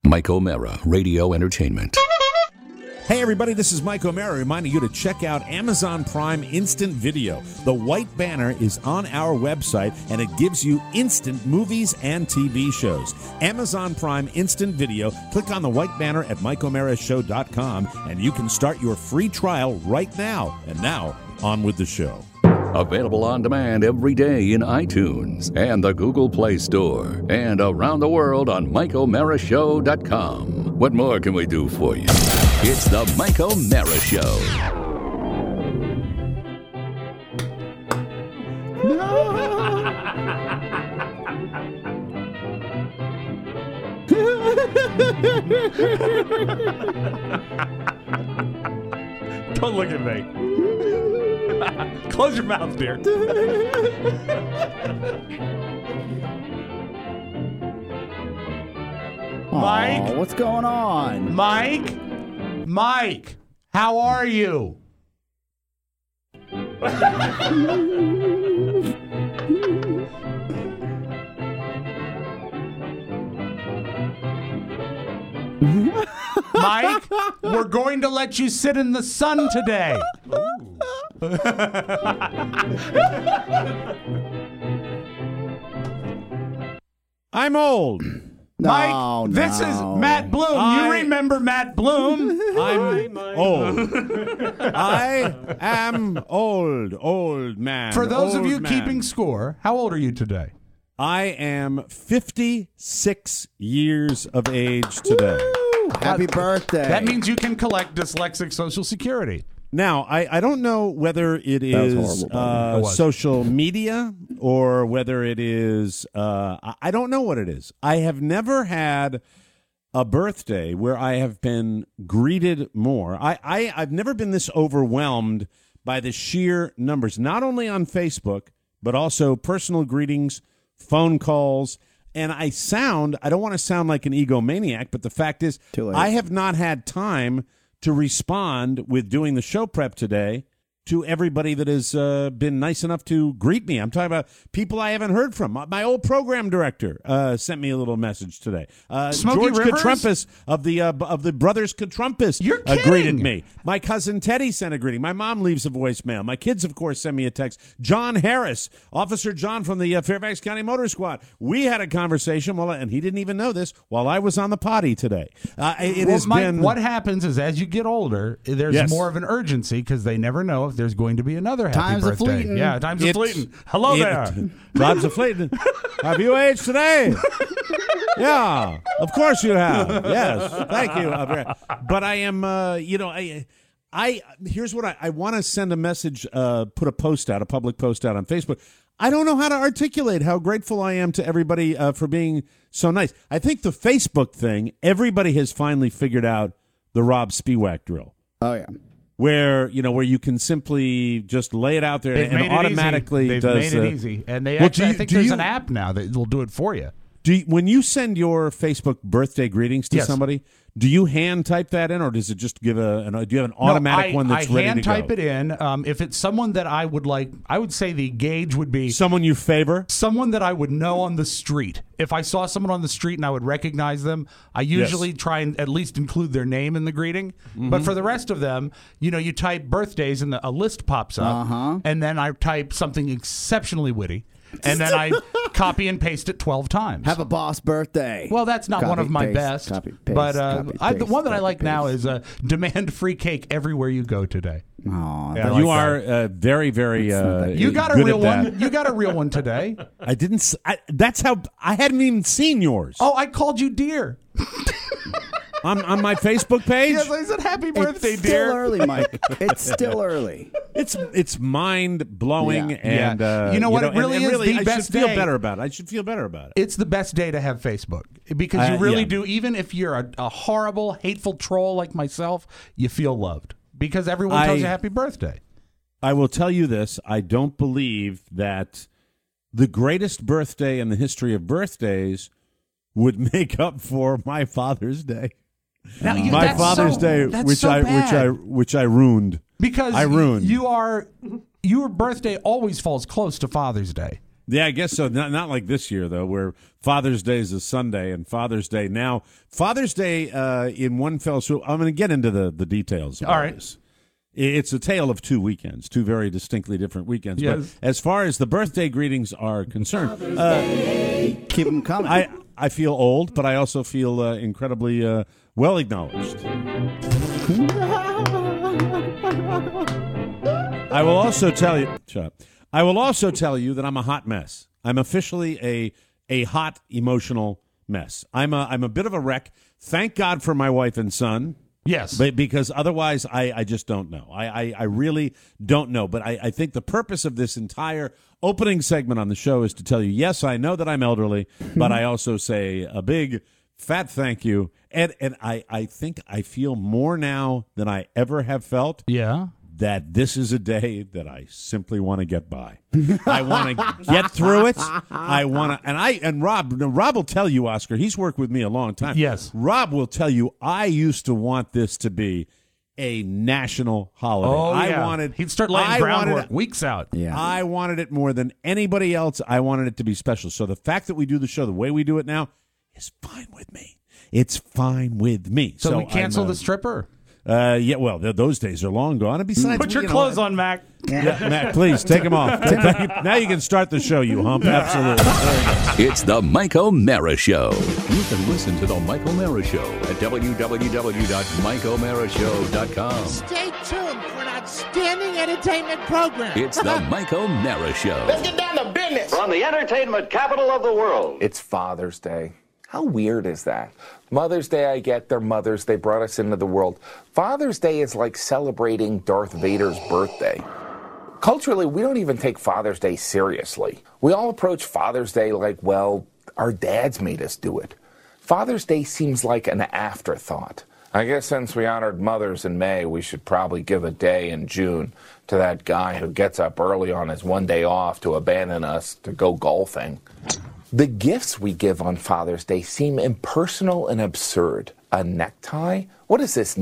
Mike O'Mara, Radio Entertainment. Hey everybody, this is Mike O'Mara reminding you to check out Amazon Prime Instant Video. The white banner is on our website and it gives you instant movies and TV shows. Amazon Prime Instant Video. Click on the white banner at MikeO'MaraShow.com and you can start your free trial right now. And now, on with the show. Available on demand every day in iTunes and the Google Play Store and around the world on MikeO'MaraShow.com. What more can we do for you? It's the Mike O'Mara Show. Don't look at me. Close your mouth, dear. Mike? What's going on? Mike, how are you? Mike, we're going to let you sit in the sun today. I'm old. Mike, this is Matt Bloom. You remember Matt Bloom? I'm old. I am old man. For those of you man. keeping score, how old are you today? I am 56 years of age today. Woo! Happy birthday. That means you can collect dyslexic Social Security. Now, I don't know whether it is horrible, social media or whether it is, I don't know what it is. I have never had a birthday where I have been greeted more. I've never been this overwhelmed by the sheer numbers, not only on Facebook, but also personal greetings, phone calls. And I don't want to sound like an egomaniac, but the fact is, I have not had time to respond with doing the show prep today to everybody that has been nice enough to greet me. I'm talking about people I haven't heard from. My old program director sent me a little message today. George Katrumpis of the Brothers Katrumpis greeted me. My cousin Teddy sent a greeting. My mom leaves a voicemail. My kids, of course, send me a text. John Harris, Officer John from the Fairfax County Motor Squad. We had a conversation, and he didn't even know this, while I was on the potty today. Mike, what happens is as you get older, there's more of an urgency because they never know if there's going to be another happy birthday. Fleeting. Yeah, times are fleeting. Hello there. Times are fleeting. Have you aged today? Yeah, of course you have. Yes, thank you. But I am, here's what I want to send a message, put a public post out on Facebook. I don't know how to articulate how grateful I am to everybody for being so nice. I think the Facebook thing, everybody has finally figured out the Rob Spiewak drill. Oh, yeah. Where you can simply just lay it out there and it automatically They've does. Made it easy, and they actually. I think there's an app now that will do it for you. When you send your Facebook birthday greetings to somebody, do you hand type that in, or does it just give do you have an automatic one that's ready to go? I hand type it in. If it's someone that I would like, I would say the gauge would be someone you favor, someone that I would know on the street. If I saw someone on the street and I would recognize them, I usually try and at least include their name in the greeting. Mm-hmm. But for the rest of them, you type birthdays and a list pops up, and then I type something exceptionally witty. And then I copy and paste it 12 times. Have a boss birthday. Well, that's not one of my best. But the one that I like now is demand free cake everywhere you go today. Oh, yeah, you are very, very. You got a real one. You got a real one today. I didn't. That's how I hadn't even seen yours. Oh, I called you dear. On my Facebook page? Yes, I said happy birthday, it's dear. Still early, Mike. It's still early. It's mind blowing, and you know what? It really is the best I should feel better about it. I should feel better about it. It's the best day to have Facebook because you really do. Even if you're a horrible, hateful troll like myself, you feel loved because everyone tells you happy birthday. I will tell you this: I don't believe that the greatest birthday in the history of birthdays would make up for my Father's Day. Now, my Father's Day, which I ruined because I ruined. Your birthday always falls close to Father's Day. Yeah, I guess so. Not like this year, though, where Father's Day is a Sunday and Father's Day now. Father's Day in one fell swoop. I'm going to get into the details. All right. This. It's a tale of two weekends, two very distinctly different weekends. Yes. But as far as the birthday greetings are concerned, Keep them coming. I feel old, but I also feel incredibly well acknowledged. I will also tell you, shut up. I will also tell you that I'm a hot mess. I'm officially a hot emotional mess. I'm a bit of a wreck. Thank God for my wife and son. Yes. But because otherwise, I just don't know. I really don't know. But I think the purpose of this entire opening segment on the show is to tell you, yes, I know that I'm elderly, but I also say a big, fat thank you. And I think I feel more now than I ever have felt. Yeah. That this is a day that I simply want to get by. I want to get through it. I want to, and Rob will tell you, Oscar, he's worked with me a long time. Yes. Rob will tell you, I used to want this to be a national holiday. Oh, I wanted, he'd start laying groundwork weeks out. Yeah. I wanted it more than anybody else. I wanted it to be special. So the fact that we do the show the way we do it now is fine with me. It's fine with me. So we cancel the stripper? Yeah, well, those days are long gone. And besides, Put your clothes on, Mac. Yeah, Mac, please take them off. Now you can start the show, you hump. Absolutely. It's the Mike O'Mara Show. You can listen to the Mike O'Mara Show at www.mikeomarashow.com. Stay tuned for an outstanding entertainment program. It's the Mike O'Mara Show. Let's get down to business. From the entertainment capital of the world. It's Father's Day. How weird is that? Mother's Day, I get their mothers. They brought us into the world. Father's Day is like celebrating Darth Vader's birthday. Culturally, we don't even take Father's Day seriously. We all approach Father's Day like, well, our dads made us do it. Father's Day seems like an afterthought. I guess since we honored mothers in May, we should probably give a day in June to that guy who gets up early on his one day off to abandon us to go golfing. The gifts we give on Father's Day seem impersonal and absurd. A necktie? What is this,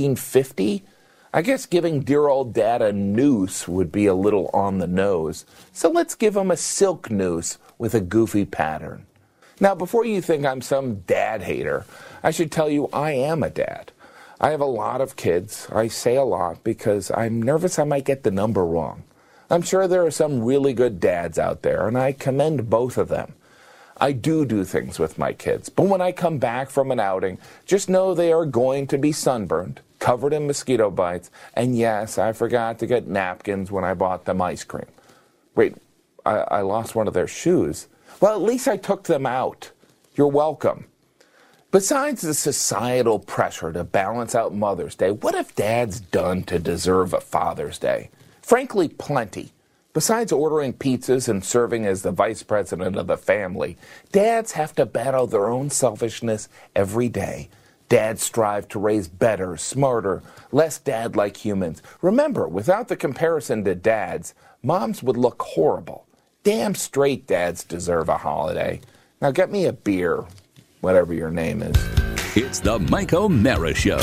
1950? I guess giving dear old dad a noose would be a little on the nose. So let's give him a silk noose with a goofy pattern. Now, before you think I'm some dad hater, I should tell you I am a dad. I have a lot of kids. I say a lot because I'm nervous I might get the number wrong. I'm sure there are some really good dads out there, and I commend both of them. I do things with my kids, but when I come back from an outing, just know they are going to be sunburned, covered in mosquito bites, and yes, I forgot to get napkins when I bought them ice cream. Wait, I lost one of their shoes. Well, at least I took them out. You're welcome. Besides the societal pressure to balance out Mother's Day, what have dads done to deserve a Father's Day? Frankly, plenty. Besides ordering pizzas and serving as the vice president of the family, dads have to battle their own selfishness every day. Dads strive to raise better, smarter, less dad-like humans. Remember, without the comparison to dads, moms would look horrible. Damn straight dads deserve a holiday. Now get me a beer, whatever your name is. It's the Mike O'Mara Show.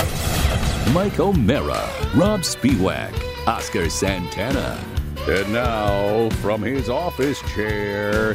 Mike O'Mara, Rob Spiewak, Oscar Santana. And now, from his office chair,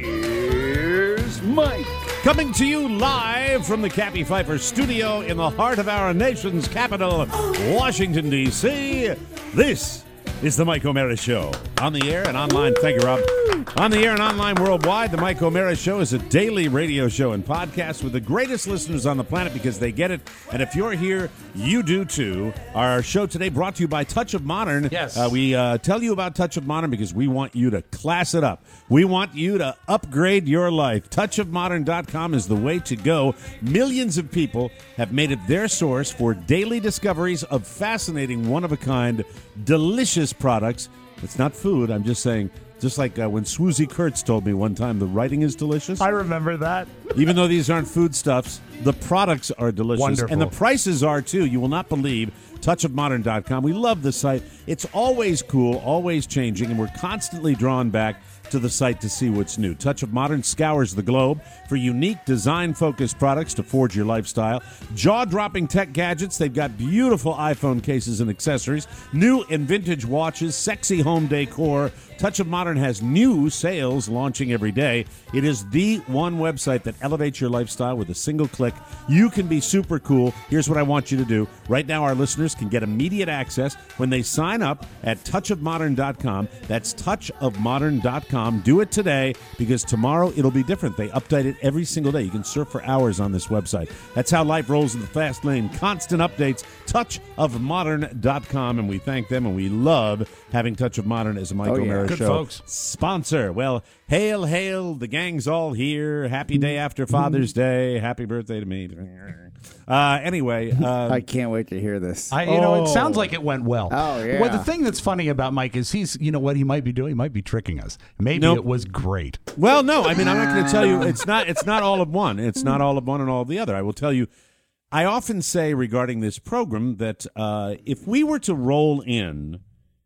here's Mike. Coming to you live from the Cappy Pfeiffer studio in the heart of our nation's capital, Washington, D.C., this is the Mike O'Mara Show. On the air and online, thank you, Rob. On the air and online worldwide, the Mike O'Mara Show is a daily radio show and podcast with the greatest listeners on the planet because they get it. And if you're here, you do too. Our show today brought to you by Touch of Modern. Yes. We tell you about Touch of Modern because we want you to class it up. We want you to upgrade your life. Touchofmodern.com is the way to go. Millions of people have made it their source for daily discoveries of fascinating, one-of-a-kind, delicious products. It's not food. I'm just saying, just like when Swoozie Kurtz told me one time, the writing is delicious. I remember that. Even though these aren't foodstuffs, the products are delicious. Wonderful. And the prices are, too. You will not believe. Touchofmodern.com. We love the site. It's always cool, always changing, and we're constantly drawn back to the site to see what's new. Touch of Modern scours the globe for unique design-focused products to forge your lifestyle. Jaw-dropping tech gadgets. They've got beautiful iPhone cases and accessories, new and vintage watches, sexy home decor. Touch of Modern has new sales launching every day. It is the one website that elevates your lifestyle with a single click. You can be super cool. Here's what I want you to do. Right now, our listeners can get immediate access when they sign up at touchofmodern.com. That's touchofmodern.com. Do it today because tomorrow it'll be different. They update it every single day. You can surf for hours on this website. That's how life rolls in the fast lane. Constant updates. Touchofmodern.com. And we thank them and we love having Touch of Modern as a Mike O'Mara Good Show folks. sponsor. Well, hail, hail. The gang's all here. Happy day after Father's Day. Happy birthday to me. Anyway. I can't wait to hear this. It sounds like it went well. Oh, yeah. Well, the thing that's funny about Mike is he's, what he might be doing? He might be tricking us. Maybe Nope. it was great. Well, no. I mean, I'm not going to tell you. It's not all of one. It's not all of one and all of the other. I will tell you, I often say regarding this program that if we were to roll in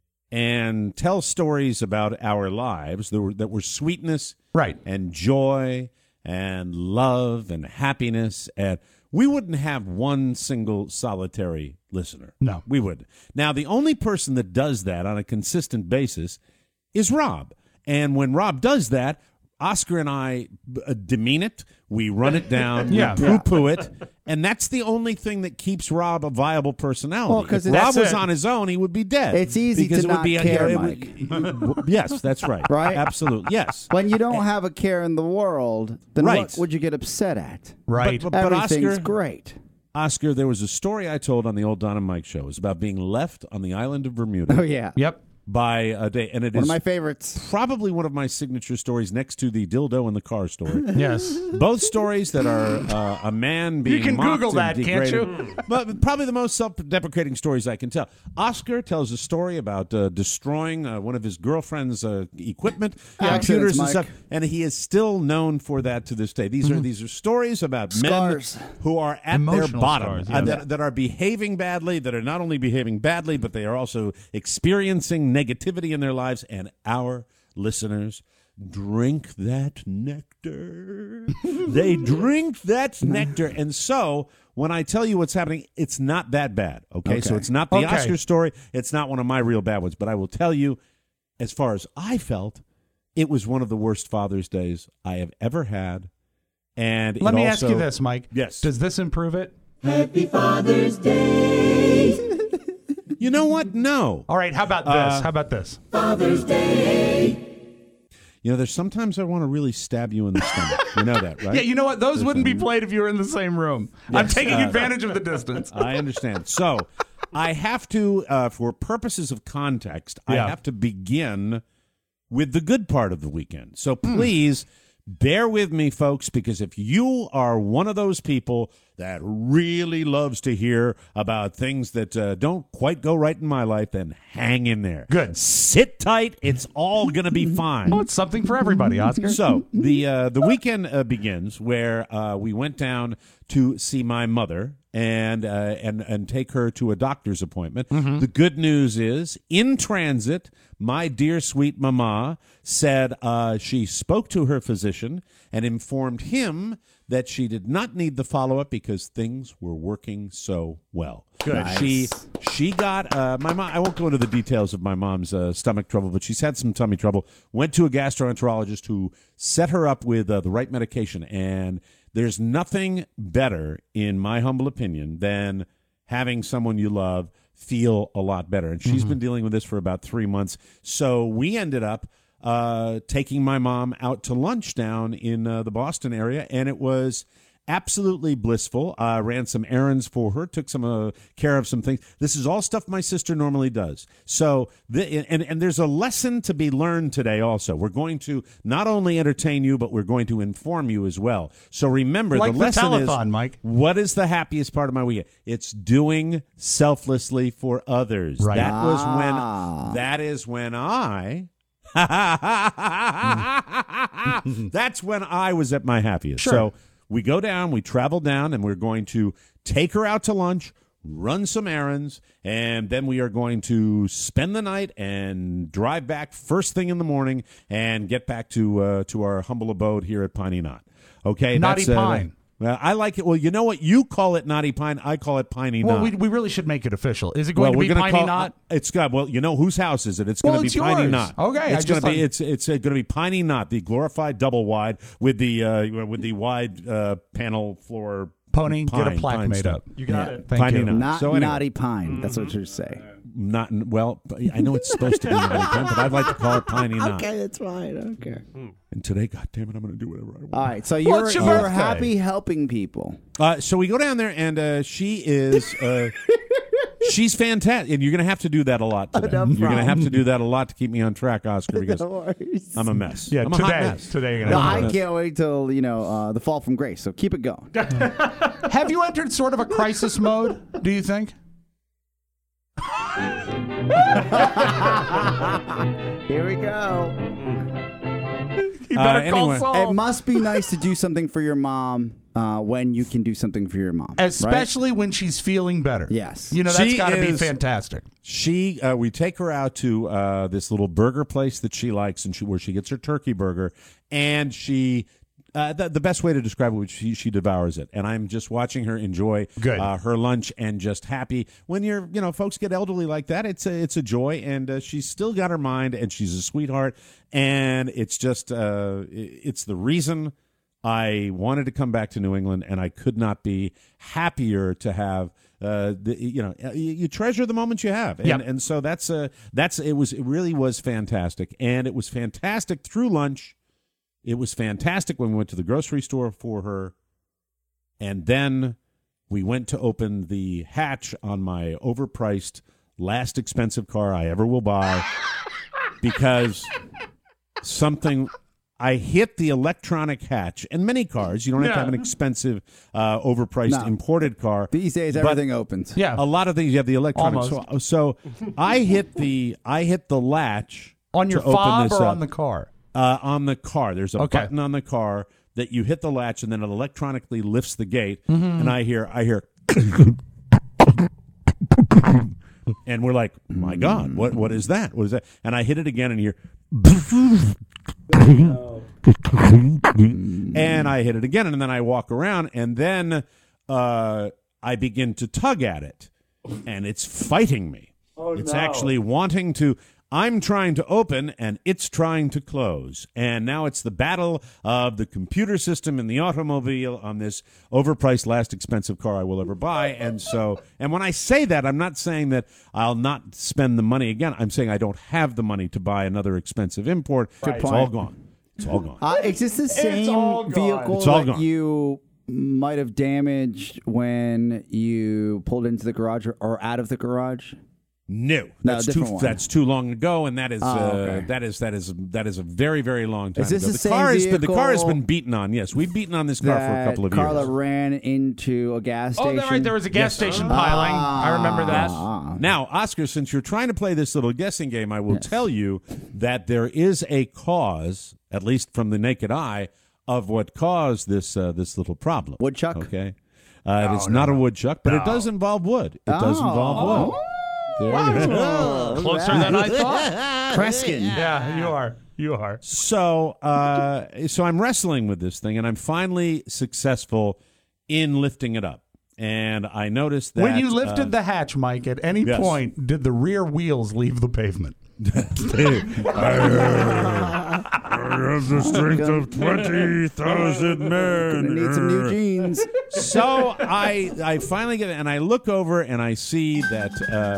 and tell stories about our lives that were sweetness Right. and joy and love and happiness, and we wouldn't have one single solitary listener. No. We wouldn't. Now, the only person that does that on a consistent basis is Rob. And when Rob does that, Oscar and I demean it. We run it down. Yeah. We poo-poo it. And that's the only thing that keeps Rob a viable personality. Well, 'cause if it's- Rob was That's it. on his own, he would be dead. It's easy because to it would not be, care, it Mike. yes, that's right. Right? Absolutely. Yes. When you don't have a care in the world, then Right. what would you get upset at? Right. But Everything's Oscar, great. Oscar, there was a story I told on the old Don and Mike show. It was about being left on the island of Bermuda Oh, yeah. Yep. by a day. And it One is of my favorites. probably one of my signature stories next to the dildo in the car story. Yes. Both stories that are a man being You can mocked Google and that, can't degraded. you? But probably the most self-deprecating stories I can tell. Oscar tells a story about destroying one of his girlfriend's equipment, Accidents, computers and Mike. stuff, and he is still known for that to this day. These are stories about Scars. men who are at Emotional their bottom, scars, yeah. that are behaving badly, that are not only behaving badly, but they are also experiencing negativity in their lives, and our listeners drink that nectar. They drink that nectar. And so when I tell you what's happening, it's not that bad. Okay. So it's not the Okay. Oscar story. It's not one of my real bad ones. But I will tell you, as far as I felt, it was one of the worst Father's Days I have ever had. And Let it me also- ask you this, Mike. Yes. Does this improve it? You know what? No. All right. How about this? How about this? You know, there's sometimes I want to really stab you in the stomach. You know that, right? Yeah, you know what? Those wouldn't be played if you were in the same room. I'm taking advantage of the distance. I understand. So I have to, for purposes of context, I Yeah. have to begin with the good part of the weekend. So please bear with me, folks, because if you are one of those people that really loves to hear about things that don't quite go right in my life, then hang in there. Good. Sit tight. It's all going to be fine. Oh, it's something for everybody, Oscar. So the weekend begins where we went down to see my mother and take her to a doctor's appointment. The good news is, in transit, my dear sweet mama said she spoke to her physician and informed him that she did not need the follow-up because things were working so well. Good. Nice. She got my mom. I won't go into the details of my mom's stomach trouble, but she's had some tummy trouble. Went to a gastroenterologist who set her up with the right medication, and there's nothing better, in my humble opinion, than having someone you love feel a lot better. And she's been dealing with this for about 3 months. So we ended up taking my mom out to lunch down in the Boston area, and it was absolutely blissful. Ran some errands for her, took some care of some things. This is all stuff my sister normally does. So, and there's a lesson to be learned today also. We're going to not only entertain you, but we're going to inform you as well. So remember, Like the the lesson telethon, is, Mike. what is the happiest part of my weekend? It's doing selflessly for others. Right. That is when I... That's when I was at my happiest. Sure. So we go down, we travel down, and we're going to take her out to lunch, run some errands, and then we are going to spend the night and drive back first thing in the morning and get back to our humble abode here at Piney Knot. Okay, Knotty Pine. I like it. Well, you know what? You call it Knotty Pine. I call it Piney Knot. Well, we really should make it official. Is it going to be Piney Knot? It's got. Well, you know whose house is it? It's going to be Piney yours. Knot. Okay, it's going to be. It's going to be Piney Knot, the glorified double wide with the wide panel floor. Pony, get a plaque made stuff. up. You got it. Thank Piney you. Knot. Not So anyway. Naughty Pine. That's what you're saying. Not well. I know it's supposed to be Knotty Pine, but I'd like to call it Piney Knot. Okay, that's fine. I don't care. And today, God damn it, I'm going to do whatever I want. All right, so What's your you're birthday? happy helping people. So we go down there, and she is. She's fantastic, and you're going to have to do that a lot today. No You're going to problem. have to do that a lot to keep me on track, Oscar, because No worries. I'm a mess. Yeah, I'm a hot today. mess. Today you're No, gonna have I to- can't wait till the fall from grace. So keep it going. Have you entered sort of a crisis mode, do you think? Here we go. You better anyway. call Saul. It must be nice to do something for your mom when you can do something for your mom, right? Especially when she's feeling better. Yes. You know, that's She got to be is- fantastic. We take her out to this little burger place that she likes, and where she gets her turkey burger, and she. The best way to describe it, she devours it, and I'm just watching her enjoy her lunch and just happy. When folks get elderly like that, it's a joy, and she's still got her mind, and she's a sweetheart, and it's just it's the reason I wanted to come back to New England, and I could not be happier to have. You treasure the moments you have, and, Yep. and so it really was fantastic, and it was fantastic through lunch. It was fantastic when we went to the grocery store for her, and then we went to open the hatch on my overpriced, last expensive car I ever will buy because I hit the electronic hatch. And many cars, you don't have to have an expensive, overpriced imported car. These days, but everything opens. Yeah. a lot of things you have the electronic. Almost. So I hit the latch On your to open fob this or up. on the car? On the car. There's a Okay. button on the car that you hit the latch, and then it electronically lifts the gate. And I hear, and we're like, my God, what is that? What is that? And I hit it again, and hear, and I hit it again, and then I walk around, and then I begin to tug at it, and it's fighting me. It's actually wanting to. I'm trying to open, and it's trying to close. And now it's the battle of the computer system and the automobile on this overpriced, last expensive car I will ever buy. And when I say that, I'm not saying that I'll not spend the money again. I'm saying I don't have the money to buy another expensive import. It's all gone. It's all gone. Is this the same all gone. vehicle It's all that gone. you might have damaged when you pulled into the garage or out of the garage? No, No, different one. that's too long ago, and that is okay. that is a very, very long time Is this ago. the same car the car has vehicle been beaten on. Yes, we've beaten on this car for a That couple of Carla years. ran into a gas Oh, station. that's right. There was a gas station piling. I remember that. Now, Oscar, since you're trying to play this little guessing game, I will tell you that there is a cause, at least from the naked eye, of what caused this little problem. Woodchuck? Okay. It is not a woodchuck, but it does involve wood. It does involve wood. There you go. Closer than I thought. Kreskin. Yeah, you are. You are. So I'm wrestling with this thing, and I'm finally successful in lifting it up. And I noticed that When you lifted the hatch, Mike, at any Yes. point did the rear wheels leave the pavement? I have the strength of 20,000 Gonna men. need some new jeans. So I finally get it, and I look over and I see that.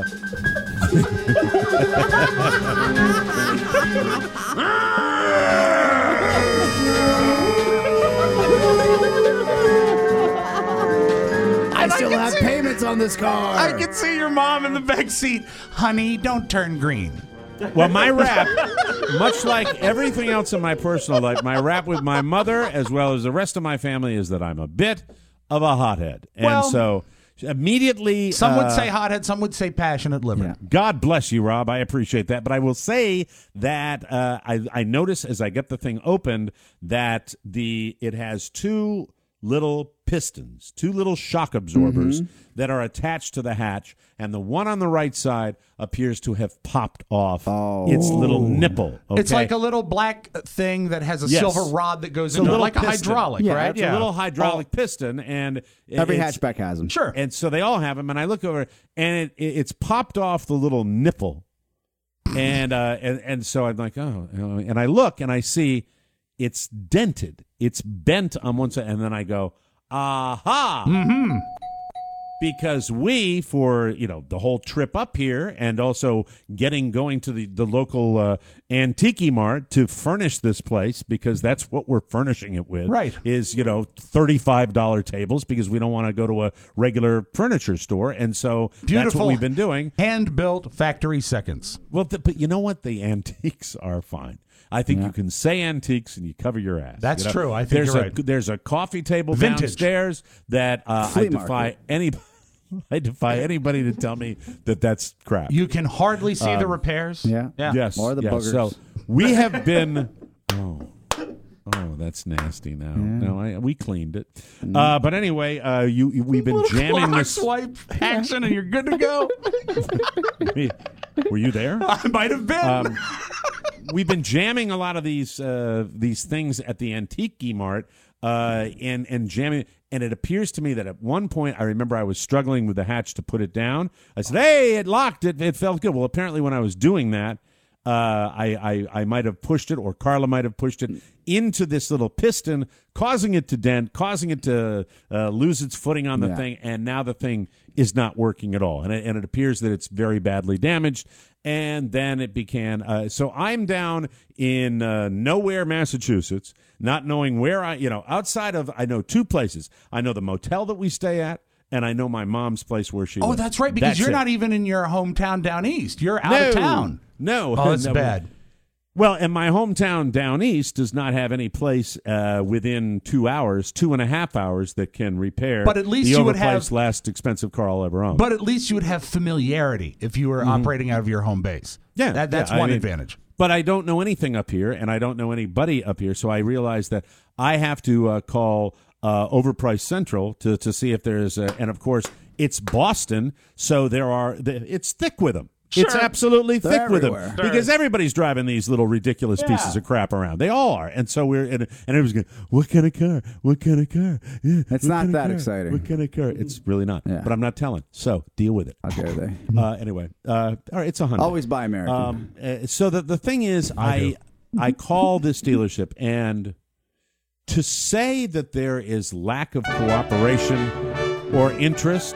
I still have payments on this car. I can see your mom in the back seat. Honey, don't turn green. Well, my rap, much like everything else in my personal life, my rap with my mother as well as the rest of my family is that I'm a bit of a hothead, and Well, so immediately Some would say hothead, some would say passionate liver. God bless you, Rob. I appreciate that. But I will say that I notice as I get the thing opened that it has two little pistons, 2 little shock absorbers that are attached to the hatch, and the one on the right side appears to have popped off its little nipple. Okay? It's like a little black thing that has a Yes. silver rod that goes It's a into it, little like a piston. hydraulic, Yeah, right? It's a little hydraulic piston, and Every it's- hatchback has them. Sure. And so they all have them, and I look over, and it's popped off the little nipple, and so I'm like, oh, and I look and I see it's dented, it's bent on one side, and then I go, aha. Mm-hmm. Because we, for the whole trip up here, and also going to the local Antique Mart to furnish this place, because that's what we're furnishing it with, right? Is $35 tables, because we don't want to go to a regular furniture store, and so that's what we've been doing. Hand built factory seconds. Well, but you know what? The antiques are fine. I think you can say antiques and you cover your ass. That's true. I think you're right. There's a coffee table Vintage. downstairs that I defy anybody to tell me that that's crap. You can hardly see the repairs. Yeah. Yes. Or the boogers. So we have been. Oh, that's nasty. Now, no, we cleaned it. But anyway, we've been jamming this swipe action, and you're good to go. Were you there? I might have been. We've been jamming a lot of these things at the Antique Mart, and jamming. And it appears to me that at one point, I remember I was struggling with the hatch to put it down. I said, "Hey, it locked. It felt good." Well, apparently, when I was doing that, I might have pushed it, or Carla might have pushed it into this little piston, causing it to dent, causing it to lose its footing on the thing, and now the thing is not working at all, and it appears that it's very badly damaged. And then it began. So I'm down in nowhere, Massachusetts, not knowing where outside of, I know 2 places. I know the motel that we stay at, and I know my mom's place where she lives. Oh, that's right, because you're not even in your hometown down east. You're out of town. No. Oh, that's bad. Well, and my hometown down east does not have any place within 2.5 hours that can repair. But at least the you would have overpriced, last expensive car I'll ever own. But at least you would have familiarity if you were operating out of your home base. Yeah, that's one advantage. But I don't know anything up here, and I don't know anybody up here, so I realized that I have to call Overpriced Central to see if there's and of course it's Boston, so it's thick with them. Sure. It's absolutely They're thick with them everywhere. because everybody's driving these little ridiculous pieces of crap around. They all are, and so and it was going, what kind of car? What kind of car? Yeah, it's not that exciting. What kind of car? It's really not. Yeah. But I'm not telling. So deal with it. How dare they? Anyway, all right, it's $100. Always buy American. So the thing is, I call this dealership, and to say that there is lack of cooperation or interest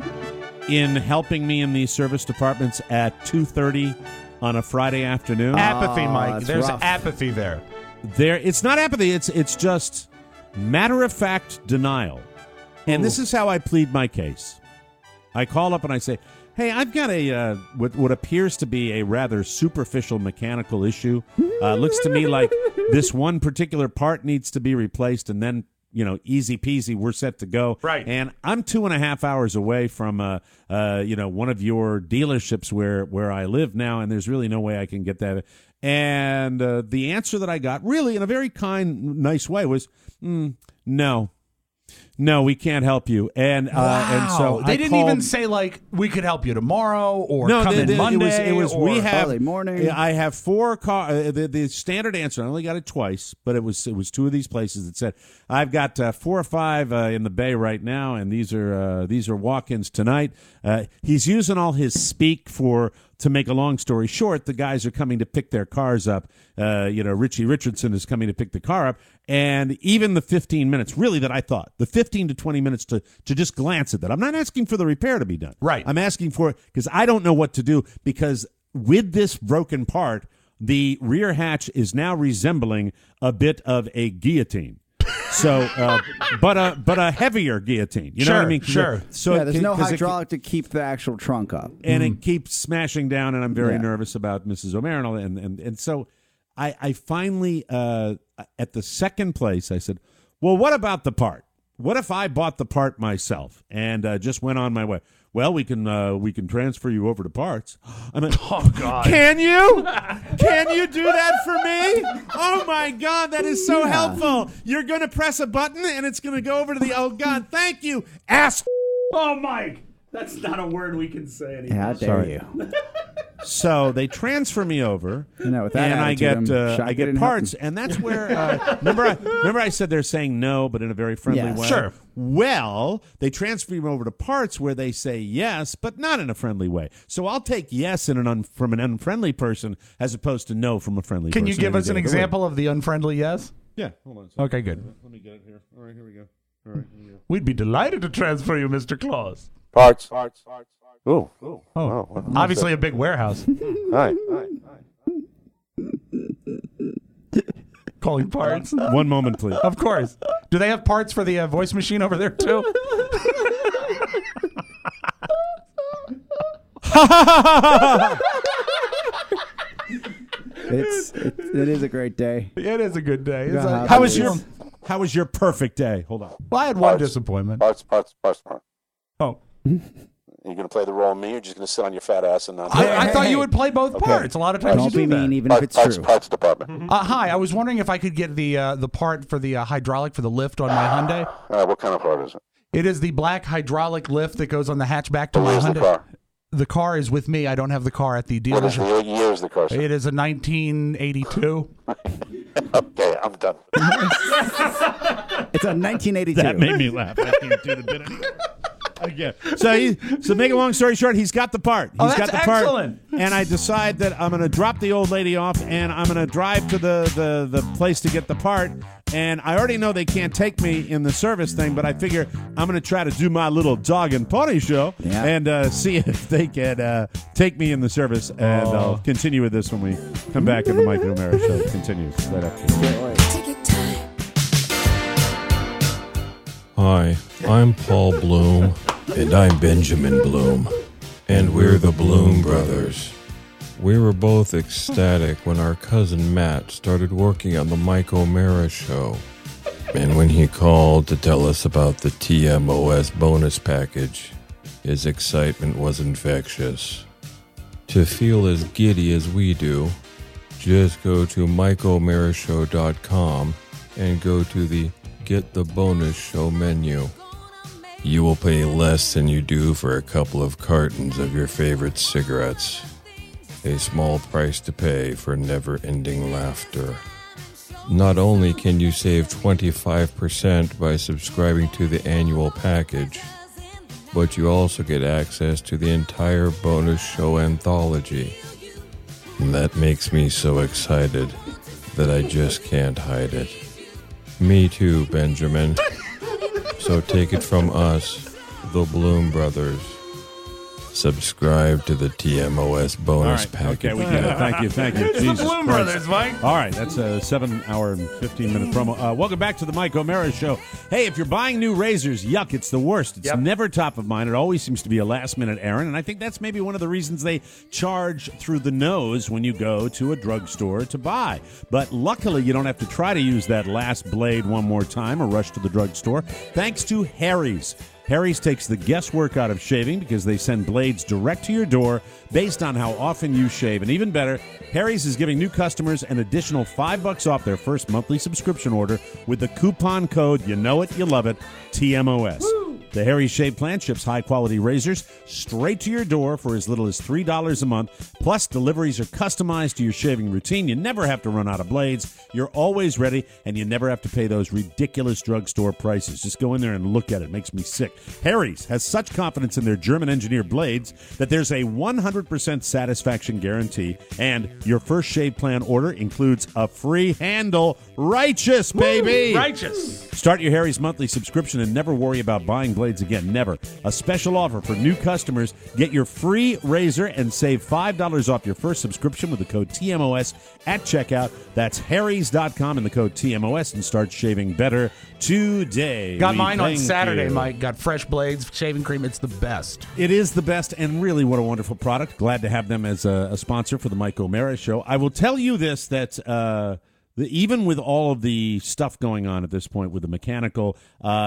in helping me in these service departments at 2:30 on a Friday afternoon. Apathy, Mike. that's There's rough. apathy there. It's not apathy. It's just matter-of-fact denial. And this is how I plead my case. I call up and I say, hey, I've got a what appears to be a rather superficial mechanical issue. Looks to me like this one particular part needs to be replaced, and then easy peasy, we're set to go. Right. And I'm 2.5 hours away from one of your dealerships where I live now, and there's really no way I can get that. And the answer that I got, really in a very kind, nice way, was no, we can't help you. And and so they I didn't called, even say like we could help you tomorrow or no, come in Monday. It was or, we have early morning. I have 4 car. The standard answer. I only got it twice, but it was 2 of these places that said I've got 4 or 5 in the bay right now, and these are walk-ins tonight. He's using all his speak to make a long story short, the guys are coming to pick their cars up. Richie Richardson is coming to pick the car up. And even the 15 minutes, really, that I thought, the 15 to 20 minutes to just glance at that. I'm not asking for the repair to be done. Right. I'm asking for it because I don't know what to do, because with this broken part, the rear hatch is now resembling a bit of a guillotine. So, but a heavier guillotine. You know what I mean? Sure. So there's no hydraulic to keep the actual trunk up. and it keeps smashing down, and I'm very nervous about Mrs. O'Marin. And so I finally, at the second place, I said, well, what about the part? what if I bought the part myself and just went on my way? Well, we can transfer you over to parts. I'm like, Oh, God. Can you? Can you do that for me? Oh, my God, that is so helpful. You're going to press a button, and it's going to go over to the, oh, God, thank you, ass. Oh, Mike. That's not a word we can say anymore. How dare you? So they transfer me over, with that and attitude, I get parts, and that's where remember I said they're saying no, but in a very friendly Yes. way. Sure. Well, they transfer me over to parts where they say yes, but not in a friendly way. So I'll take yes from an unfriendly person as opposed to no from a friendly person. Can you give us an example of the unfriendly yes? Yeah. Hold on a second. Okay, good. Let me get it here. All right, here we go. All right, here we go. We'd be delighted to transfer you, Mr. Claus. Parts. Oh. Oh, obviously a big warehouse. Hi. Calling parts. One moment, please. Of course. Do they have parts for the voice machine over there, too? It is a great day. It is a good day. It's Yeah, like- How was your perfect day? Hold on. Well, I had one disappointment. Parts. Oh. Are you going to play the role of me, or you're just going to sit on your fat ass and not? I thought you would play both parts. A lot of times Don't you be do mean, that. even if it's true. Parts department. Hi, I was wondering if I could get the part for the hydraulic for the lift on my Hyundai. What kind of part is it? It is the black hydraulic lift that goes on the hatchback to my Where's Hyundai. the car? The car is with me. I don't have the car at the What is dealership. the year is the car? It is a 1982. Okay, I'm done. It's a 1982. That made me laugh. I can't do the bit anymore. Again. So make a long story short, he's got the part. He's got that's the part. excellent. And I decide that I'm going to drop the old lady off and I'm going to drive to the place to get the part. And I already know they can't take me in the service thing, but I figure I'm going to try to do my little dog and pony show and see if they can take me in the service. And I'll continue with this when we come back and the Mike O'Mara show continues right after this. Hi, I'm Paul Bloom, and I'm Benjamin Bloom, and we're the Bloom Brothers. We were both ecstatic when our cousin Matt started working on the Mike O'Mara show, and when he called to tell us about the TMOS bonus package, his excitement was infectious. To feel as giddy as we do, just go to MikeO'MaraShow.com and go to the Get the Bonus Show menu. You will pay less than you do for a couple of cartons of your favorite cigarettes. A small price to pay for never-ending laughter. Not only can you save 25% by subscribing to the annual package, but you also get access to the entire bonus show anthology. And that makes me so excited that I just can't hide it. Me too, Benjamin. So take it from us, the Bloom Brothers. Subscribe to the TMOS bonus package. Okay, we get it. Thank you. It's Jesus the Bloom Christ. Brothers, Mike. All right, that's a 7-hour and 15-minute promo. Welcome back to the Mike O'Mara Show. Hey, if you're buying new razors, yuck, it's the worst. It's never top of mind. It always seems to be a last-minute errand, and I think that's maybe one of the reasons they charge through the nose when you go to a drugstore to buy. But luckily, you don't have to try to use that last blade one more time or rush to the drugstore, thanks to Harry's. Harry's takes the guesswork out of shaving because they send blades direct to your door based on how often you shave. And even better, Harry's is giving new customers an additional $5 off their first monthly subscription order with the coupon code, you know it, you love it, TMOS. The Harry's Shave Plan ships high-quality razors straight to your door for as little as $3 a month. Plus, deliveries are customized to your shaving routine. You never have to run out of blades. You're always ready, and you never have to pay those ridiculous drugstore prices. Just go in there and look at it. It makes me sick. Harry's has such confidence in their German-engineered blades that there's a 100% satisfaction guarantee, and your first shave plan order includes a free handle. Righteous, baby! Righteous. Start your Harry's monthly subscription and never worry about buying blades again. Never. A special offer for new customers. Get your free razor and save $5 off your first subscription with the code TMOS at checkout. That's harrys.com and the code TMOS and start shaving better today. Got We mine on thank Saturday, you. Mike. Got fresh blades, shaving cream. It's the best. It is the best, and really what a wonderful product. Glad to have them as a sponsor for the Mike O'Mara Show. I will tell you this, that even with all of the stuff going on at this point with the mechanical,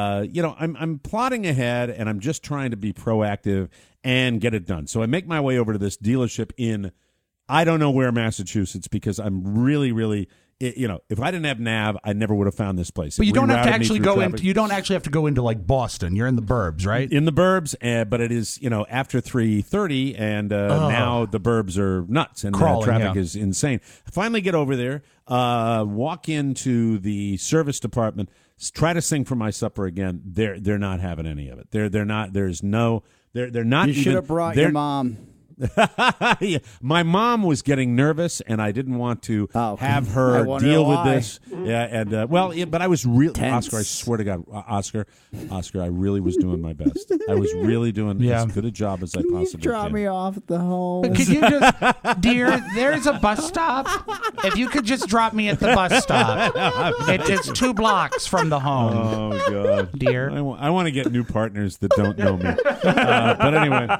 I'm plodding ahead and I'm just trying to be proactive and get it done. So I make my way over to this dealership in I don't know where, Massachusetts, because I'm really, really, if I didn't have nav, I never would have found this place. But you don't have to actually go traffic. into. You don't actually have to go into like Boston. You're in the burbs, right? In the burbs, but it is after 3:30, and now the burbs are nuts and traffic is insane. I finally get over there, walk into the service department, try to sing for my supper again. They're not having any of it. They're not. There's no. They're not. You should have brought your mom. Yeah. My mom was getting nervous, and I didn't want to have her deal with this. Yeah, and but I was really Oscar. I swear to God, Oscar, I really was doing my best. I was really doing as good a job as I possibly drop can. me off at the home. Could you just, dear? There's a bus stop. If you could just drop me at the bus stop, it's 2 blocks from the home. Oh God, dear. I want to get new partners that don't know me. But anyway,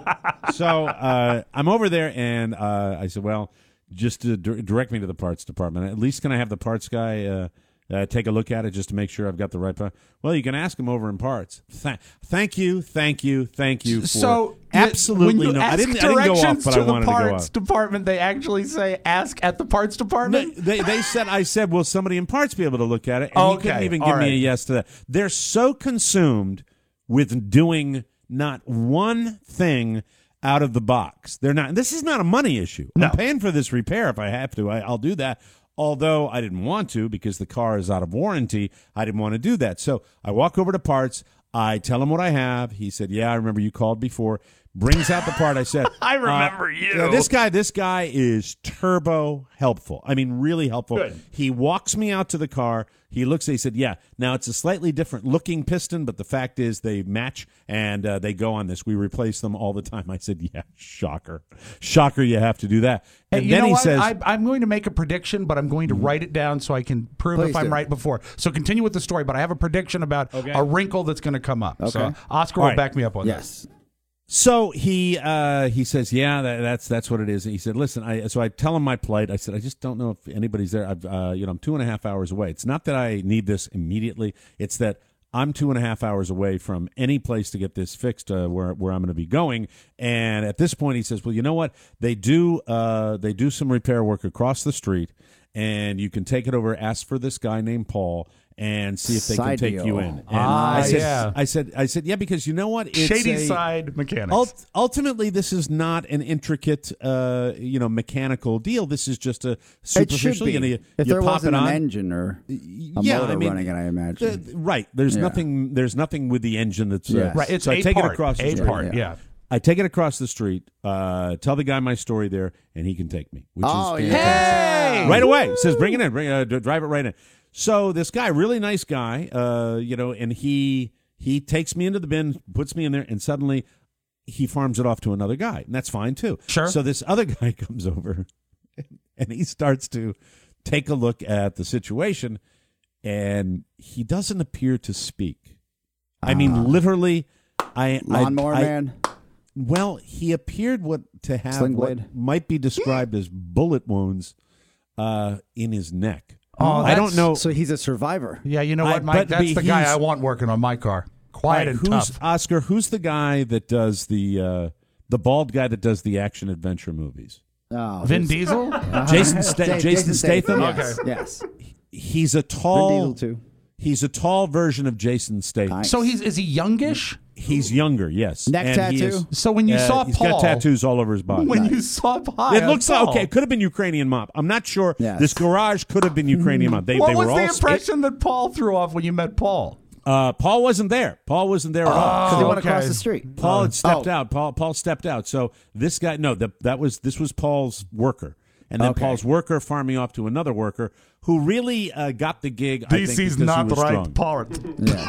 so. I'm over there, and I said, well, just to direct me to the parts department. At least can I have the parts guy take a look at it just to make sure I've got the right part? Well, you can ask him over in parts. Thank you for so absolutely no. I didn't go off, but I wanted to go off. The parts department, they actually say, ask at the parts department? They said, I said, will somebody in parts be able to look at it? And he couldn't even give me a yes to that. They're so consumed with doing not one thing out of the box. They're not. This is not a money issue. No. I'm paying for this repair if I have to. I'll do that. Although I didn't want to because the car is out of warranty. I didn't want to do that. So I walk over to parts. I tell him what I have. He said, yeah, I remember you called before. Brings out the part. I said, I remember you. Yeah, this guy is turbo helpful. I mean, really helpful. Good. He walks me out to the car. He looks, he said, yeah, now it's a slightly different looking piston, but the fact is they match and they go on this. We replace them all the time. I said, yeah, shocker. Shocker, you have to do that. And hey, then he says, I'm going to make a prediction, but I'm going to write it down so I can prove if I'm right before. So continue with the story, but I have a prediction about a wrinkle that's going to come up. Okay. So Oscar will back me up on yes. that. So he says, yeah, that's what it is. He said, listen, so I tell him my plight. I said, I just don't know if anybody's there. I'm 2.5 hours away. It's not that I need this immediately. It's that I'm 2.5 hours away from any place to get this fixed where I'm going to be going. And at this point, he says, well, you know what? They do some repair work across the street, and you can take it over, ask for this guy named Paul, and see if they can take you in. And I said, yeah, because you know what? It's Shady Side Mechanics. Ultimately, this is not an intricate, mechanical deal. This is just a superficial. It should be. If there wasn't an engine or a motor running it, I imagine. Right. There's nothing. There's nothing with the engine that's right. It's so I take it across the street. Yeah. I take it across the street, tell the guy my story there, and he can take me. Which is fantastic. Hey! Right away. Says, bring it in. Drive it right in. So this guy, really nice guy, and he takes me into the bin, puts me in there, and suddenly he farms it off to another guy. And that's fine, too. Sure. So this other guy comes over, and he starts to take a look at the situation, and he doesn't appear to speak. I mean, literally, Lawnmower Man? Well, he appeared to have what might be described as bullet wounds in his neck. Oh, I don't know. So he's a survivor. Yeah, you know what, Mike? That's the guy I want working on my car. Quiet and tough. Oscar, who's the guy that does the bald guy that does the action adventure movies? Oh, Vin Diesel? Jason Statham? Yes. Yes. He's a tall. Vin Diesel too. He's a tall version of Jason Statham. Nice. So is he youngish? He's younger, yes. Neck tattoo? So when you saw he's Paul, got tattoos all over his body. When you saw Paul, it looks like, okay, it could have been Ukrainian mob. I'm not sure. Yes. This garage could have been Ukrainian mob. What was the impression that Paul threw off when you met Paul? Paul wasn't there. Paul wasn't there at all. Because he went across the street. Paul had stepped out. Paul stepped out. So this guy, this was Paul's worker. And then Paul's worker farming off to another worker who really got the gig. This is not the right strong. part.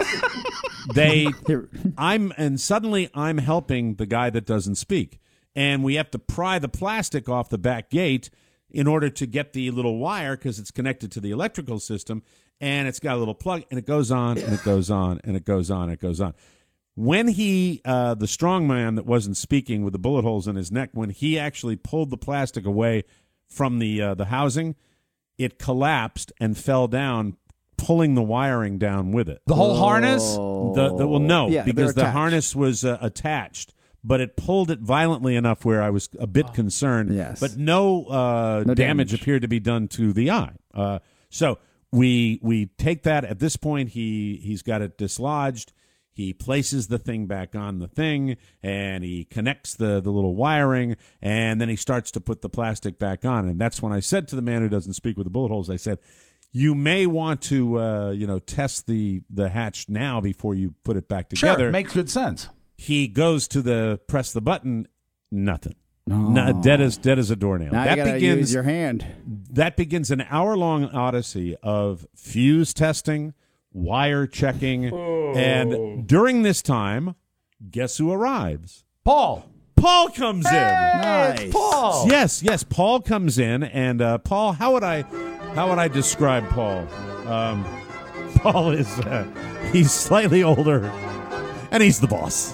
Yes. Suddenly I'm helping the guy that doesn't speak. And we have to pry the plastic off the back gate in order to get the little wire because it's connected to the electrical system. And it's got a little plug, and it goes on, and it goes on, and it goes on, and it goes on. When the strong man that wasn't speaking with the bullet holes in his neck, when he actually pulled the plastic away from the housing, it collapsed and fell down, pulling the wiring down with it. The whole harness? Well, no, Yeah, because they're the harness was attached, but it pulled it violently enough where I was a bit concerned. Yes. But no damage appeared to be done to the eye. So we take that. At this point, he's got it dislodged. He places the thing back on the thing, and he connects the little wiring, and then he starts to put the plastic back on. And that's when I said to the man who doesn't speak with the bullet holes, I said, you may want to test the hatch now before you put it back together. Sure, makes good sense. He goes to press the button, nothing. No, dead as a doornail. Now that you gotta use your hand. That begins an hour-long odyssey of fuse testing, wire checking, and during this time, guess who arrives? Paul comes in. Nice. Paul. Yes. Paul comes in, and Paul. How would I describe Paul? Paul is he's slightly older, and he's the boss.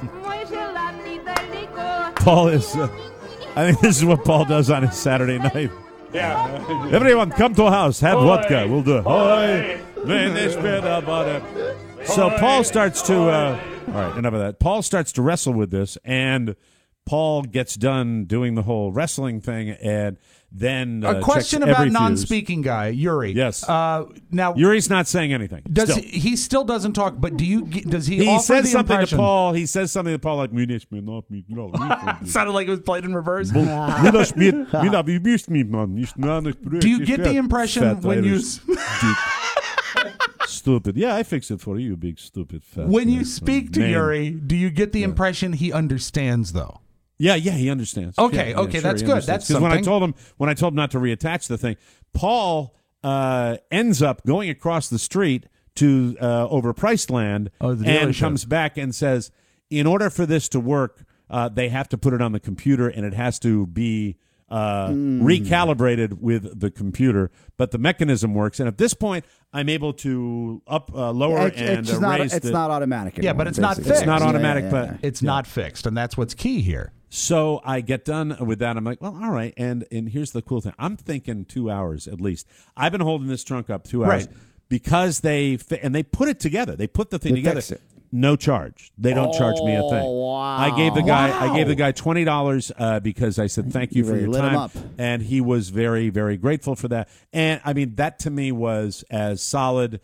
Paul is. I think this is what Paul does on his Saturday night. Yeah. Everyone, come to a house. Have vodka. We'll do it. So Paul starts to. All right, enough of that. Paul starts to wrestle with this, and Paul gets done doing the whole wrestling thing, and then a question checks about every non-speaking guy, Yuri. Yes. Now Yuri's not saying anything. he still doesn't talk? But does he? He offer says the something impression? to Paul. He says something to Paul like, Sounded like it was played in reverse. Do Do you get the impression when you stupid? Yeah, I fixed it for you, big stupid fat. when you speak to Yuri? Do you get the impression he understands though? Yeah, he understands. Okay, Yeah, okay, sure, that's he good. understands. That's 'Cause something. when I told him not to reattach the thing, Paul ends up going across the street to Overpriced Land the and dealership. comes back and says, in order for this to work, they have to put it on the computer and it has to be recalibrated with the computer, but the mechanism works. And at this point, I'm able to lower and raise. It's not automatic anymore, Yeah, but it's not basically. fixed. It's not Yeah, automatic, yeah, but yeah. It's not fixed, and that's what's key here. So I get done with that. I'm like, well, all right. And here's the cool thing. I'm thinking 2 hours at least. I've been holding this trunk up 2 hours Right. because they put it together. They put the thing They together. fix it. No charge. They don't charge me a thing. Wow. I gave the guy $20 because I said thank you for really your lit him time, up. and he was very, very grateful for that. And I mean, that to me was as solid.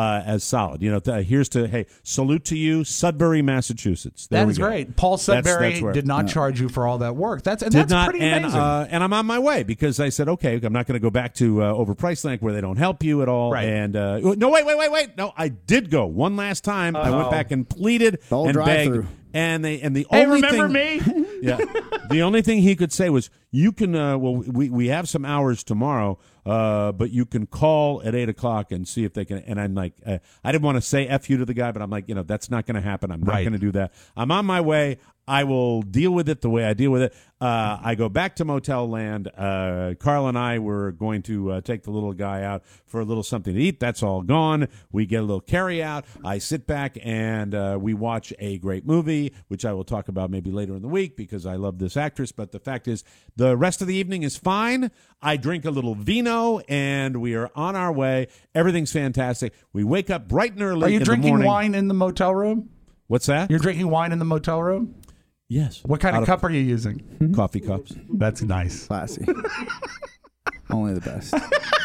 Here's to salute to you, Sudbury, Massachusetts. There That we is go. great. Paul Sudbury That's where- did not charge you for all that work. That's Did that's not, pretty and amazing. I'm on my way because I said, okay, I'm not going to go back to Overpriced Land where they don't help you at all. Right. And no, wait. No, I did go one last time. I went back and pleaded The whole and drive-through. begged. And the hey, only remember thing, me? yeah, the only thing he could say was, you can. We have some hours tomorrow, but you can call at 8:00 and see if they can. And I'm like, I didn't want to say "f you" to the guy, but I'm like, that's not going to happen. I'm not Right. going to do that. I'm on my way. I will deal with it the way I deal with it. I go back to Motel Land. Carl and I were going to take the little guy out for a little something to eat. That's all gone. We get a little carry out. I sit back and we watch a great movie, which I will talk about maybe later in the week because I love this actress. But the fact is, the rest of the evening is fine. I drink a little vino and we are on our way. Everything's fantastic. We wake up bright and early. Are you in the drinking morning. wine in the motel room? What's that? You're drinking wine in the motel room? Yes. What kind Out of cup are you using? Coffee cups. That's nice. Classy. Only the best.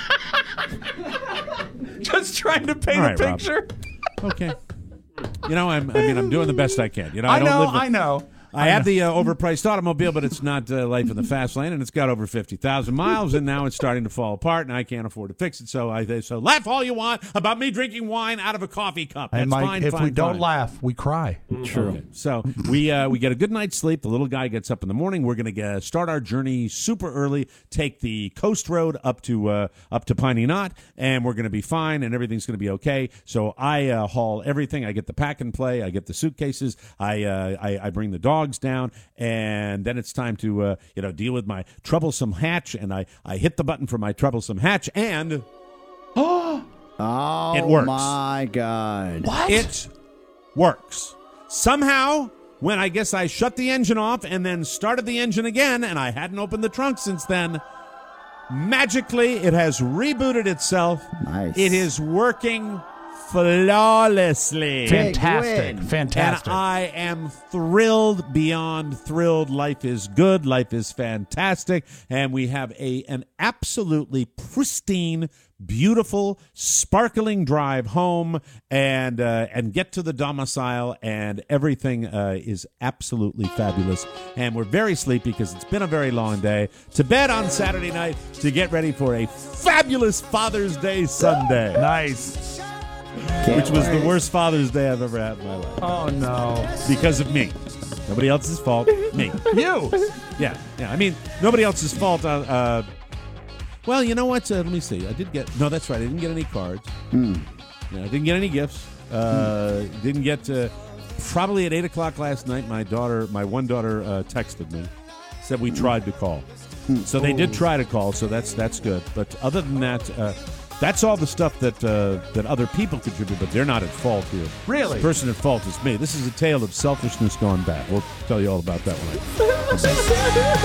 Just trying to paint All right, a Rob. picture. Okay. I'm doing the best I can. I I know. I have the overpriced automobile, but it's not life in the fast lane, and it's got over 50,000 miles, and now it's starting to fall apart, and I can't afford to fix it. So laugh all you want about me drinking wine out of a coffee cup. That's And Mike, fine, if fine, we don't fine. laugh, we cry. True. Okay. So we get a good night's sleep. The little guy gets up in the morning. We're going to start our journey super early. Take the coast road up to Piney Knot, and we're going to be fine, and everything's going to be okay. So I haul everything. I get the pack and play. I get the suitcases. I bring the dogs down, and then it's time to deal with my troublesome hatch. And I hit the button for my troublesome hatch, and Oh, it works. my God. What? It works. Somehow, when I guess I shut the engine off and then started the engine again, and I hadn't opened the trunk since then, magically, it has rebooted itself. Nice. It is working flawlessly. Fantastic. win. Fantastic. And I am thrilled, beyond thrilled. Life is good. Life is fantastic. And we have an absolutely pristine, beautiful, sparkling drive home and get to the domicile, and everything is absolutely fabulous. And we're very sleepy because it's been a very long day. To bed on Saturday night to get ready for a fabulous Father's Day Sunday. Nice. Can't Which was wait. the worst Father's Day I've ever had in my life. Oh, no. Because of me. Nobody else's fault. Me. You. Yeah. I mean, nobody else's fault. Well, you know what? Let me see. I did get... No, that's right. I didn't get any cards. Yeah, I didn't get any gifts. Didn't get... probably at 8 o'clock last night, my one daughter texted me. Said we tried to call. So they did try to call, so that's good. But other than that... that's all the stuff that other people contribute, but they're not at fault here. Really? The person at fault is me. This is a tale of selfishness gone bad. We'll tell you all about that one.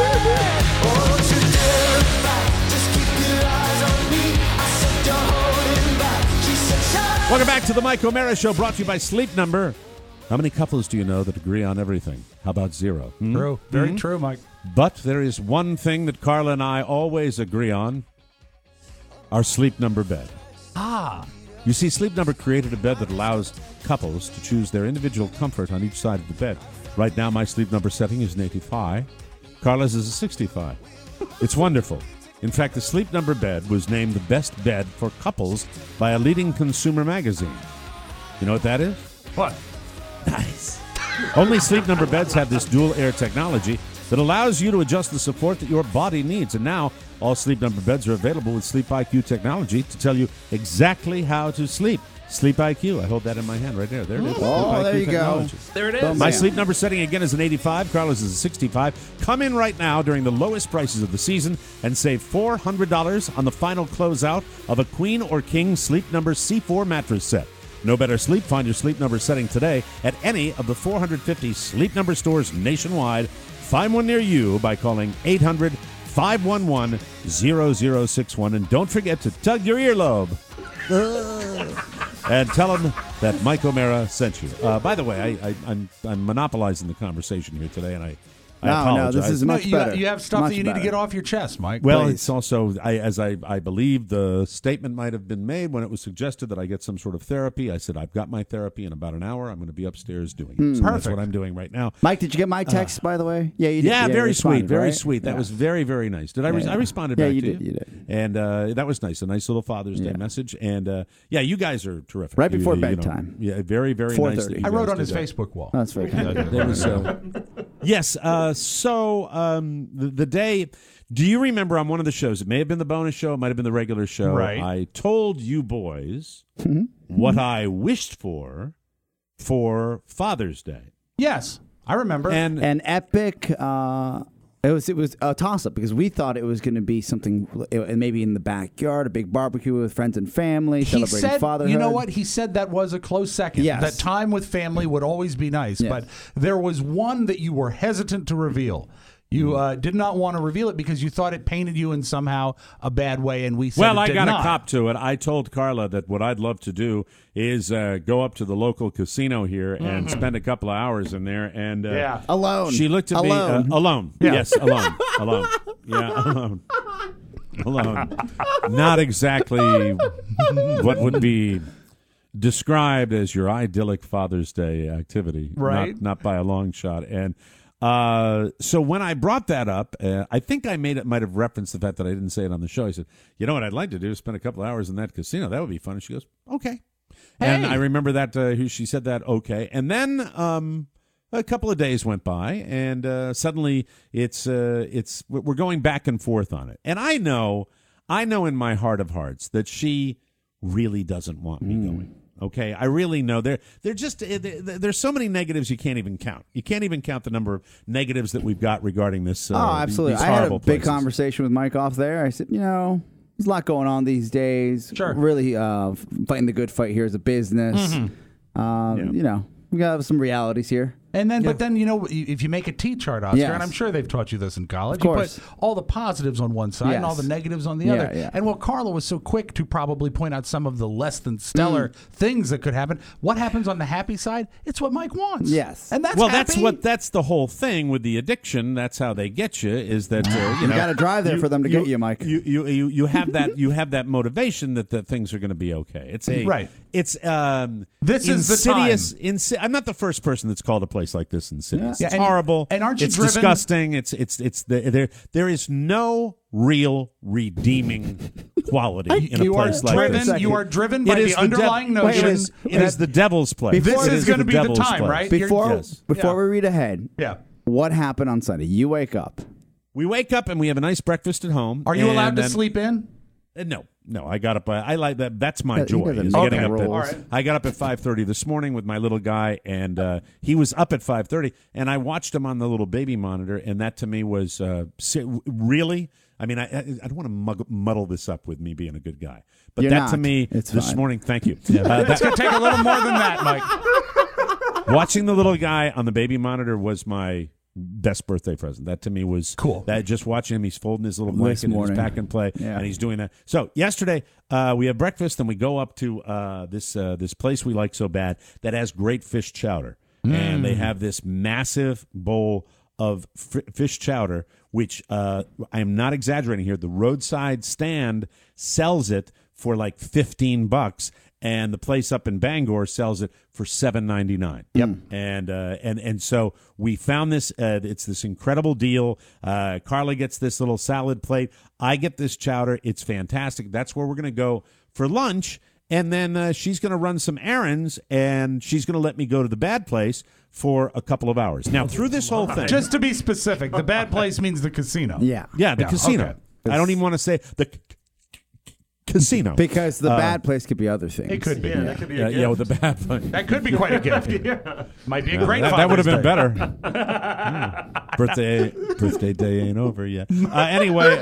Welcome back to the Mike O'Mara Show, brought to you by Sleep Number. How many couples do you know that agree on everything? How about zero? True. Very true, Mike. But there is one thing that Carla and I always agree on. Our Sleep Number bed. You see, Sleep Number created a bed that allows couples to choose their individual comfort on each side of the bed. Right now, my Sleep Number setting is an 85. Carla's is a 65. It's wonderful. In fact, the Sleep Number bed was named the best bed for couples by a leading consumer magazine. You know what that is? What? Nice. Only Sleep Number beds have this dual air technology that allows you to adjust the support that your body needs. And now, all Sleep Number beds are available with Sleep IQ technology to tell you exactly how to sleep. Sleep IQ. I hold that in my hand right there. There it is. Oh, Sleep there IQ you go. technology. There it is. My Sleep Number setting again is an 85. Carlos is a 65. Come in right now during the lowest prices of the season and save $400 on the final closeout of a Queen or King Sleep Number C4 mattress set. No better sleep. Find your Sleep Number setting today at any of the 450 Sleep Number stores nationwide. Find one near you by calling 800-511-0061. And don't forget to tug your earlobe. And tell them that Mike O'Mara sent you. By the way, I'm monopolizing the conversation here today, and I apologize. No, this is much better. You have stuff Much that you need to better. get off your chest, Mike. Well, Please. it's also, I believe the statement might have been made when it was suggested that I get some sort of therapy. I said, I've got my therapy in about an hour. I'm going to be upstairs doing it. So that's Perfect. what I'm doing right now. Mike, did you get my text, by the way? Yeah, you did. Yeah, you very sweet, responded, very right? sweet. That Yeah. was very, very nice. Did I? Yeah. I responded Yeah, back you to did, you did. and that was nice. A nice little Father's Day Yeah. message. And yeah, you guys are terrific. Right before You know, bedtime. yeah, very, very 4:30. nice. that you I wrote guys on his did that. Facebook wall. Oh, that's very kind. There was, yes. So the day. Do you remember on one of the shows? It may have been the bonus show. It might have been the regular show. Right. I told you boys what I wished for Father's Day. Yes, I remember. And An epic. It was a toss up because we thought it was going to be something maybe in the backyard, a big barbecue with friends and family, he celebrating said, fatherhood. you know what? He said that was a close second. Yes. That time with family would always be nice. Yes. But there was one that you were hesitant to reveal. You did not want to reveal it because you thought it painted you in somehow a bad way, and we said well, it I did got not. a cop to it. I told Carla that what I'd love to do is go up to the local casino here and spend a couple of hours in there. And Yeah. Alone. she looked at Alone. me alone. Yeah. Yes, alone. Alone. Yeah, alone. Alone. Not exactly what would be described as your idyllic Father's Day activity. Right. Not by a long shot. And so when I brought that up, I think I might have referenced the fact that I didn't say it on the show. I said, you know what I'd like to do is spend a couple hours in that casino. That would be fun. And she goes, okay. And Hey. I remember that she said that, okay. And then a couple of days went by, and suddenly we're going back and forth on it. And I know in my heart of hearts that she really doesn't want me going. Okay, I really know there's so many negatives you can't even count. You can't even count the number of negatives that we've got regarding this. Oh, absolutely. These I had a horrible big places. conversation with Mike off there. I said, there's a lot going on these days. Sure. Really fighting the good fight here as a business. Yeah. We got some realities here. And then, but then, if you make a T-chart, Oscar, Yes. and I'm sure they've taught you this in college, Of you course. put all the positives on one side and all Yes. the negatives on the Yeah, other. yeah. And while Carla was so quick to probably point out some of the less than stellar things that could happen, what happens on the happy side? It's what Mike wants. Yes. And that's well, happy. that's the whole thing with the addiction. That's how they get you. Is that You got to drive there for them to get you, Mike. You have that motivation that things are going to be okay. It's Right. It's This is the insidious. I'm not the first person that's called a place like this insidious. Yeah, It's and- horrible. and aren't you it's driven- disgusting. There is no real redeeming quality in a You are place like driven. this. You are driven It by is the underlying notion. It is the devil's place. This It is going to be the devil's time, place. right? Before Yeah. we read ahead, Yeah. what happened on Sunday? You wake up. We wake up and we have a nice breakfast at home. Are you and allowed to then- sleep in? No. I got up. I like that. That's my He joy. doesn't Is make getting the up at, rules. All right. I got up at 5:30 this morning with my little guy, and he was up at 5:30, and I watched him on the little baby monitor, and that to me was really. I mean, I don't want to muddle this up with me being a good guy, but You're that to not. me It's this fine. morning. Thank you. It's going to take a little more than that, Mike. Watching the little guy on the baby monitor was my best birthday present. That to me was cool. That just watching him, he's folding his little This blanket in his morning. pack and play, Yeah. and he's doing that. So yesterday we have breakfast, and we go up to this place we like so bad that has great fish chowder, and they have this massive bowl of fish chowder, which I am not exaggerating here. The roadside stand sells it for like $15. And the place up in Bangor sells it for $7.99. Yep. And so we found this. It's this incredible deal. Carla gets this little salad plate. I get this chowder. It's fantastic. That's where we're going to go for lunch. And then she's going to run some errands, and she's going to let me go to the bad place for a couple of hours. Now, through this whole thing, Just to be specific, the bad place means the casino. Yeah. the Yeah, casino. okay. I don't even want to say the casino Because the bad place could be other things. It could be. Yeah, that could be a gift. with the bad place. That could be quite a gift. Might be a great That would have been Father's better. Birthday day ain't over yet. Anyway,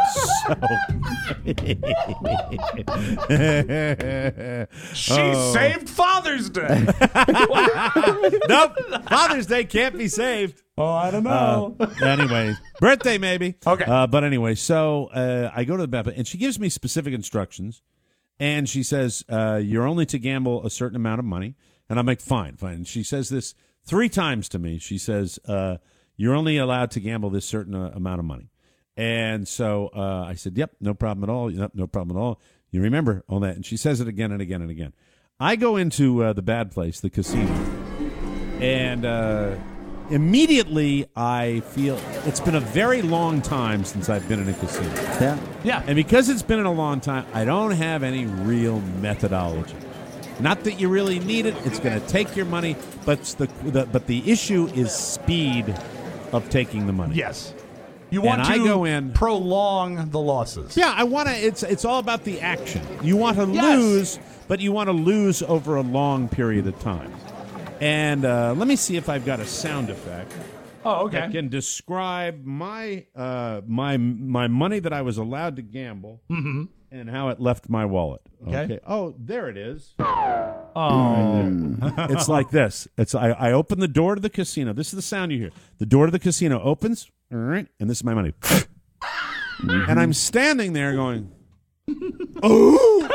Day. She saved Father's Day. nope, Father's Day can't be saved. Oh, I don't know. Anyway, birthday maybe. Okay. But anyway, so I go to the Baptist, and she gives me specific instructions, and she says, "You're only to gamble a certain amount of money." And I'm like, "Fine, fine." And she says this 3 times to me. She says, "You're only allowed to gamble this certain amount of money." And so I said, "Yep, no problem at all. Yep, no problem at all. You remember all that?" And she says it again and again and again. I go into the bad place, the casino, and immediately I feel it's been a very long time since I've been in a casino. Yeah. Yeah. And because it's been in a long time, I don't have any real methodology. Not that you really need it. It's going to take your money, but the issue is speed of taking the money. Yes. You want And to I go in- prolong the losses. Yeah, I want to. It's all about the action. You want to Yes. lose, but you want to lose over a long period of time. And let me see if I've got a sound effect Oh, okay. that can describe my my money that I was allowed to gamble and how it left my wallet. Okay. Oh, there it is. Oh. It's like this. I open the door to the casino. This is the sound you hear. The door to the casino opens, and this is my money. And I'm standing there going, "Oh,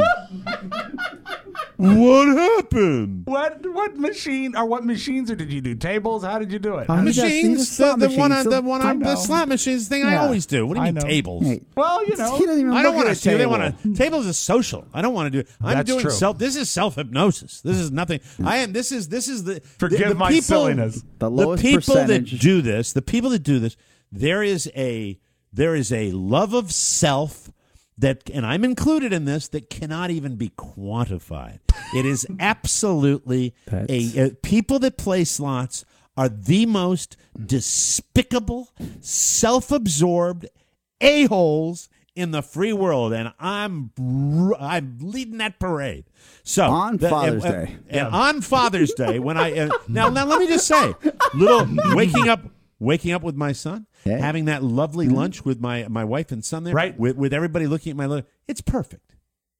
what happened?" What machine or what machines or did you do? Tables? How did you do it? He does Machines, slot the one, machines, the one, I on the know. slot machines thing. I Yeah. always do. What do you I mean know. tables? Hey, Well, he doesn't even I don't look want at to a do. They table. want to. Tables is social. I don't want to do it. I'm That's doing true. self. This is self hypnosis. This is nothing. I am. This is the. Forgive the my people, silliness. The lowest people percentage. that do this. The people that do this. There is a love of self that, and I'm included in this, that cannot even be quantified. It is absolutely a people that play slots are the most despicable, self-absorbed a-holes in the free world, and I'm leading that parade. So On Father's Day. and on Father's Day, when I now let me just say, little waking up with my son, Yeah. having that lovely lunch with my wife and son there, Right. with everybody looking at my little, it's perfect.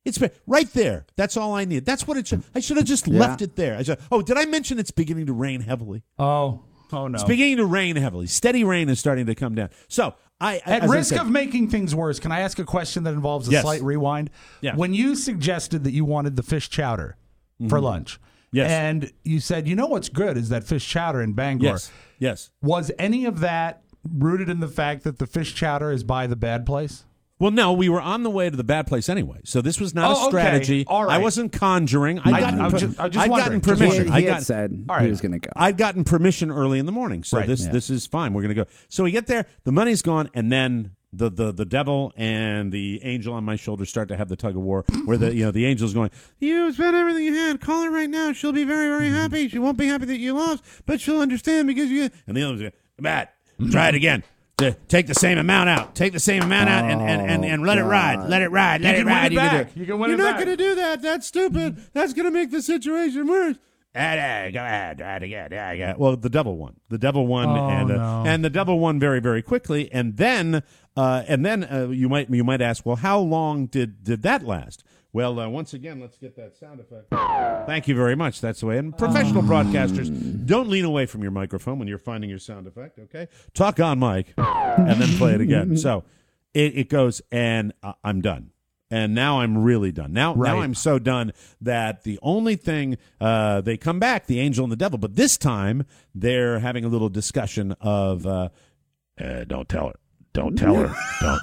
It's right there. That's all I need. That's what it should. I should have just left it there. Did I mention it's beginning to rain heavily? Oh no. It's beginning to rain heavily. Steady rain is starting to come down. So at risk of making things worse, can I ask a question that involves a slight rewind? Yeah. When you suggested that you wanted the fish chowder for lunch, and you said, you know what's good is that fish chowder in Bangor. Yes. Was any of that rooted in the fact that the fish chowder is by the bad place? Well, no, we were on the way to the bad place anyway, so this was not a strategy. All right. I wasn't conjuring. I'd gotten permission. He had said he was going to go. I'd gotten permission early in the morning, so this is fine. We're going to go. So we get there, the money's gone, and then the devil and the angel on my shoulder start to have the tug of war, where the angel's going, "You spent everything you had. Call her right now. She'll be very, very happy. She won't be happy that you lost, but she'll understand because you." And the other's going, "Matt, try it again. Take the same amount out. Take the same amount out and let it ride. Let it ride. Let it ride. You can win it back. You're not going to do that. That's stupid. That's going to make the situation worse." Go ahead, try it again. Well, the devil won. The devil won, and the devil won very, very quickly. And then you might ask, well, how long did that last? Well, once again, let's get that sound effect. Thank you very much. That's the way. And professional broadcasters, don't lean away from your microphone when you're finding your sound effect, okay? Talk on mic and then play it again. So it goes, and I'm done. And now I'm really done. Now I'm so done that the only thing, they come back, the angel and the devil, but this time they're having a little discussion of, don't tell her. Don't tell her. Don't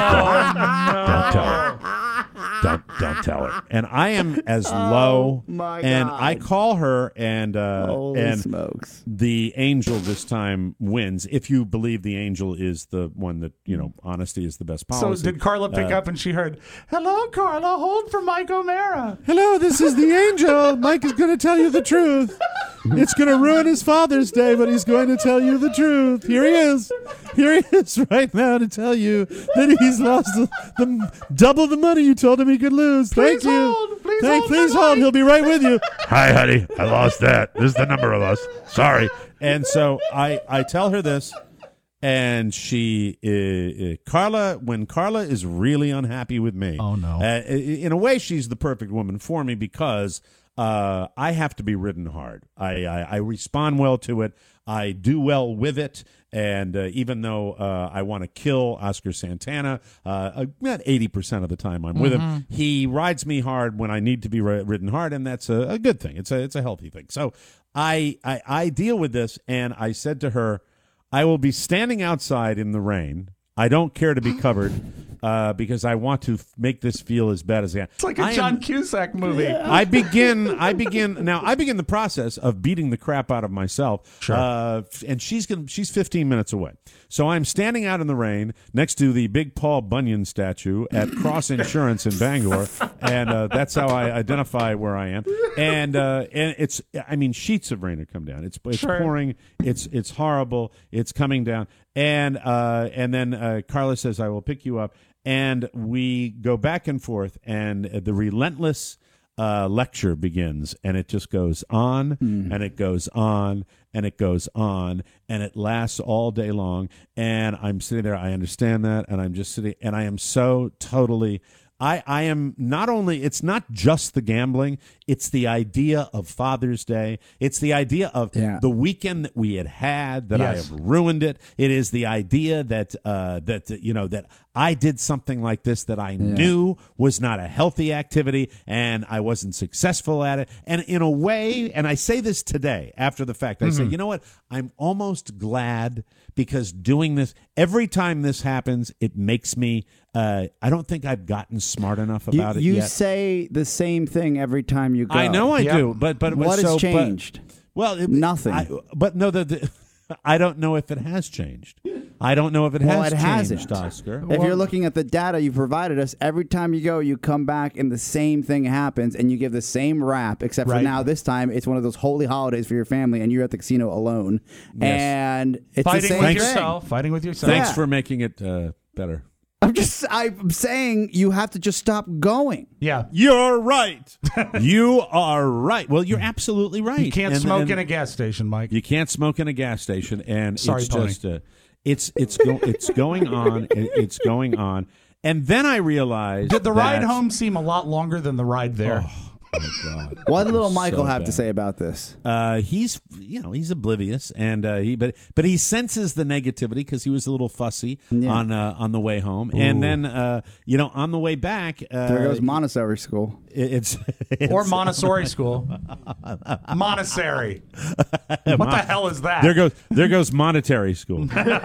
tell her. Don't tell her. And I am as low, and I call her, and smokes. The angel this time wins. If you believe the angel is the one that honesty is the best policy. So did Carla pick up and she heard, "Hello, Carla, hold for Mike O'Mara." "Hello, this is the angel. Mike is going to tell you the truth. It's going to ruin his Father's Day, but he's going to tell you the truth. Here he is. Here he is right now to tell you that he's lost the double the money you told him he could lose. Thank you. Please hold. He'll be right with you." "Hi, honey. I lost that. This is the number of us. Sorry." And so I tell her this, and she, Carla, when Carla is really unhappy with me, oh no, in a way she's the perfect woman for me because I have to be ridden hard. I respond well to it. I do well with it. And even though I want to kill Oscar Santana, about 80% of the time I'm with him, he rides me hard when I need to be ridden hard, and that's a good thing. It's a healthy thing. So I deal with this, and I said to her, "I will be standing outside in the rain. I don't care to be covered because I want to make this feel as bad as I can." It's like a John Cusack movie. I begin the process of beating the crap out of myself. Sure. And she's 15 minutes away. So I'm standing out in the rain next to the big Paul Bunyan statue at Cross Insurance in Bangor, and that's how I identify where I am. And it's, sheets of rain have come down. It's pouring. It's horrible. It's coming down. And then Carla says, "I will pick you up." And we go back and forth, and the relentless lecture begins, and it just goes on, and it goes on, and it goes on, and it lasts all day long. And I'm sitting there, I understand that, and I'm just sitting, and I am so totally... I am not only, it's not just the gambling, it's the idea of Father's Day. It's the idea of the weekend that we had that I have ruined it. It is the idea that that I did something like this that I knew was not a healthy activity, and I wasn't successful at it. And in a way, and I say this today after the fact, I say, you know what? I'm almost glad, because doing this, every time this happens, it makes me, I don't think I've gotten smart enough about it yet. You say the same thing every time you go. I know I do, but what has changed? Nothing. I don't know if it has changed. I don't know if it has changed, Oscar. If you're looking at the data you provided us, every time you go, you come back and the same thing happens, and you give the same rap, except for now this time it's one of those holy holidays for your family, and you're at the casino alone. Yes. And it's fighting the same with thing. yourself. Fighting with yourself. Thanks for making it better. I'm saying you have to just stop going. Yeah. You're right. You are right. Well, you're absolutely right. You can't smoke in a gas station, Mike. You can't smoke in a gas station, and Sorry, it's Tony. just it's going on. It's going on, And then I realized Did the ride that- home seem a lot longer than the ride there? Oh God. What did little So Michael have bad. to say about this? He's oblivious, and but he senses the negativity because he was a little fussy on the way home, and then on the way back, There goes Montessori school. It's Or Montessori school. Montessori. What the hell is that? there goes monetary school.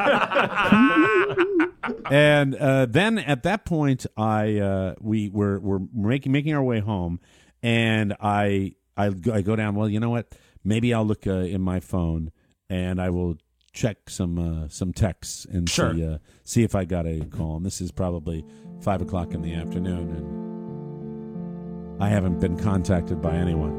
And then at that point, we were making our way home, and I go down. Well, you know what? Maybe I'll look in my phone, and I will check some texts and see if I got a call. And this is probably 5 o'clock in the afternoon, and I haven't been contacted by anyone.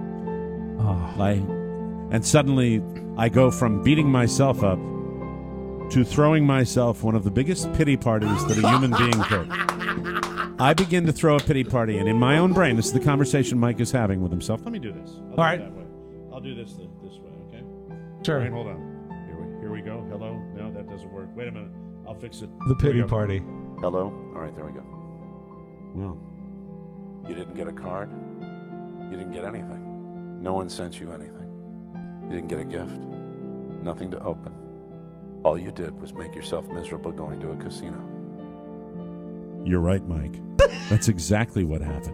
And suddenly, I go from beating myself up to throwing myself one of the biggest pity parties that a human being could. I begin to throw a pity party, and in my own brain, this is the conversation Mike is having with himself. Let me do this. All right. I'll do this way, okay? Sure. All right, hold on. Here we go. Hello? No, that doesn't work. Wait a minute. I'll fix it. The Here we pity go. party. Hello? All right, there we go. Well, You didn't get a card? You didn't get anything. No one sent you anything. You didn't get a gift. Nothing to open. All you did was make yourself miserable going to a casino. you're right, Mike. That's exactly what happened.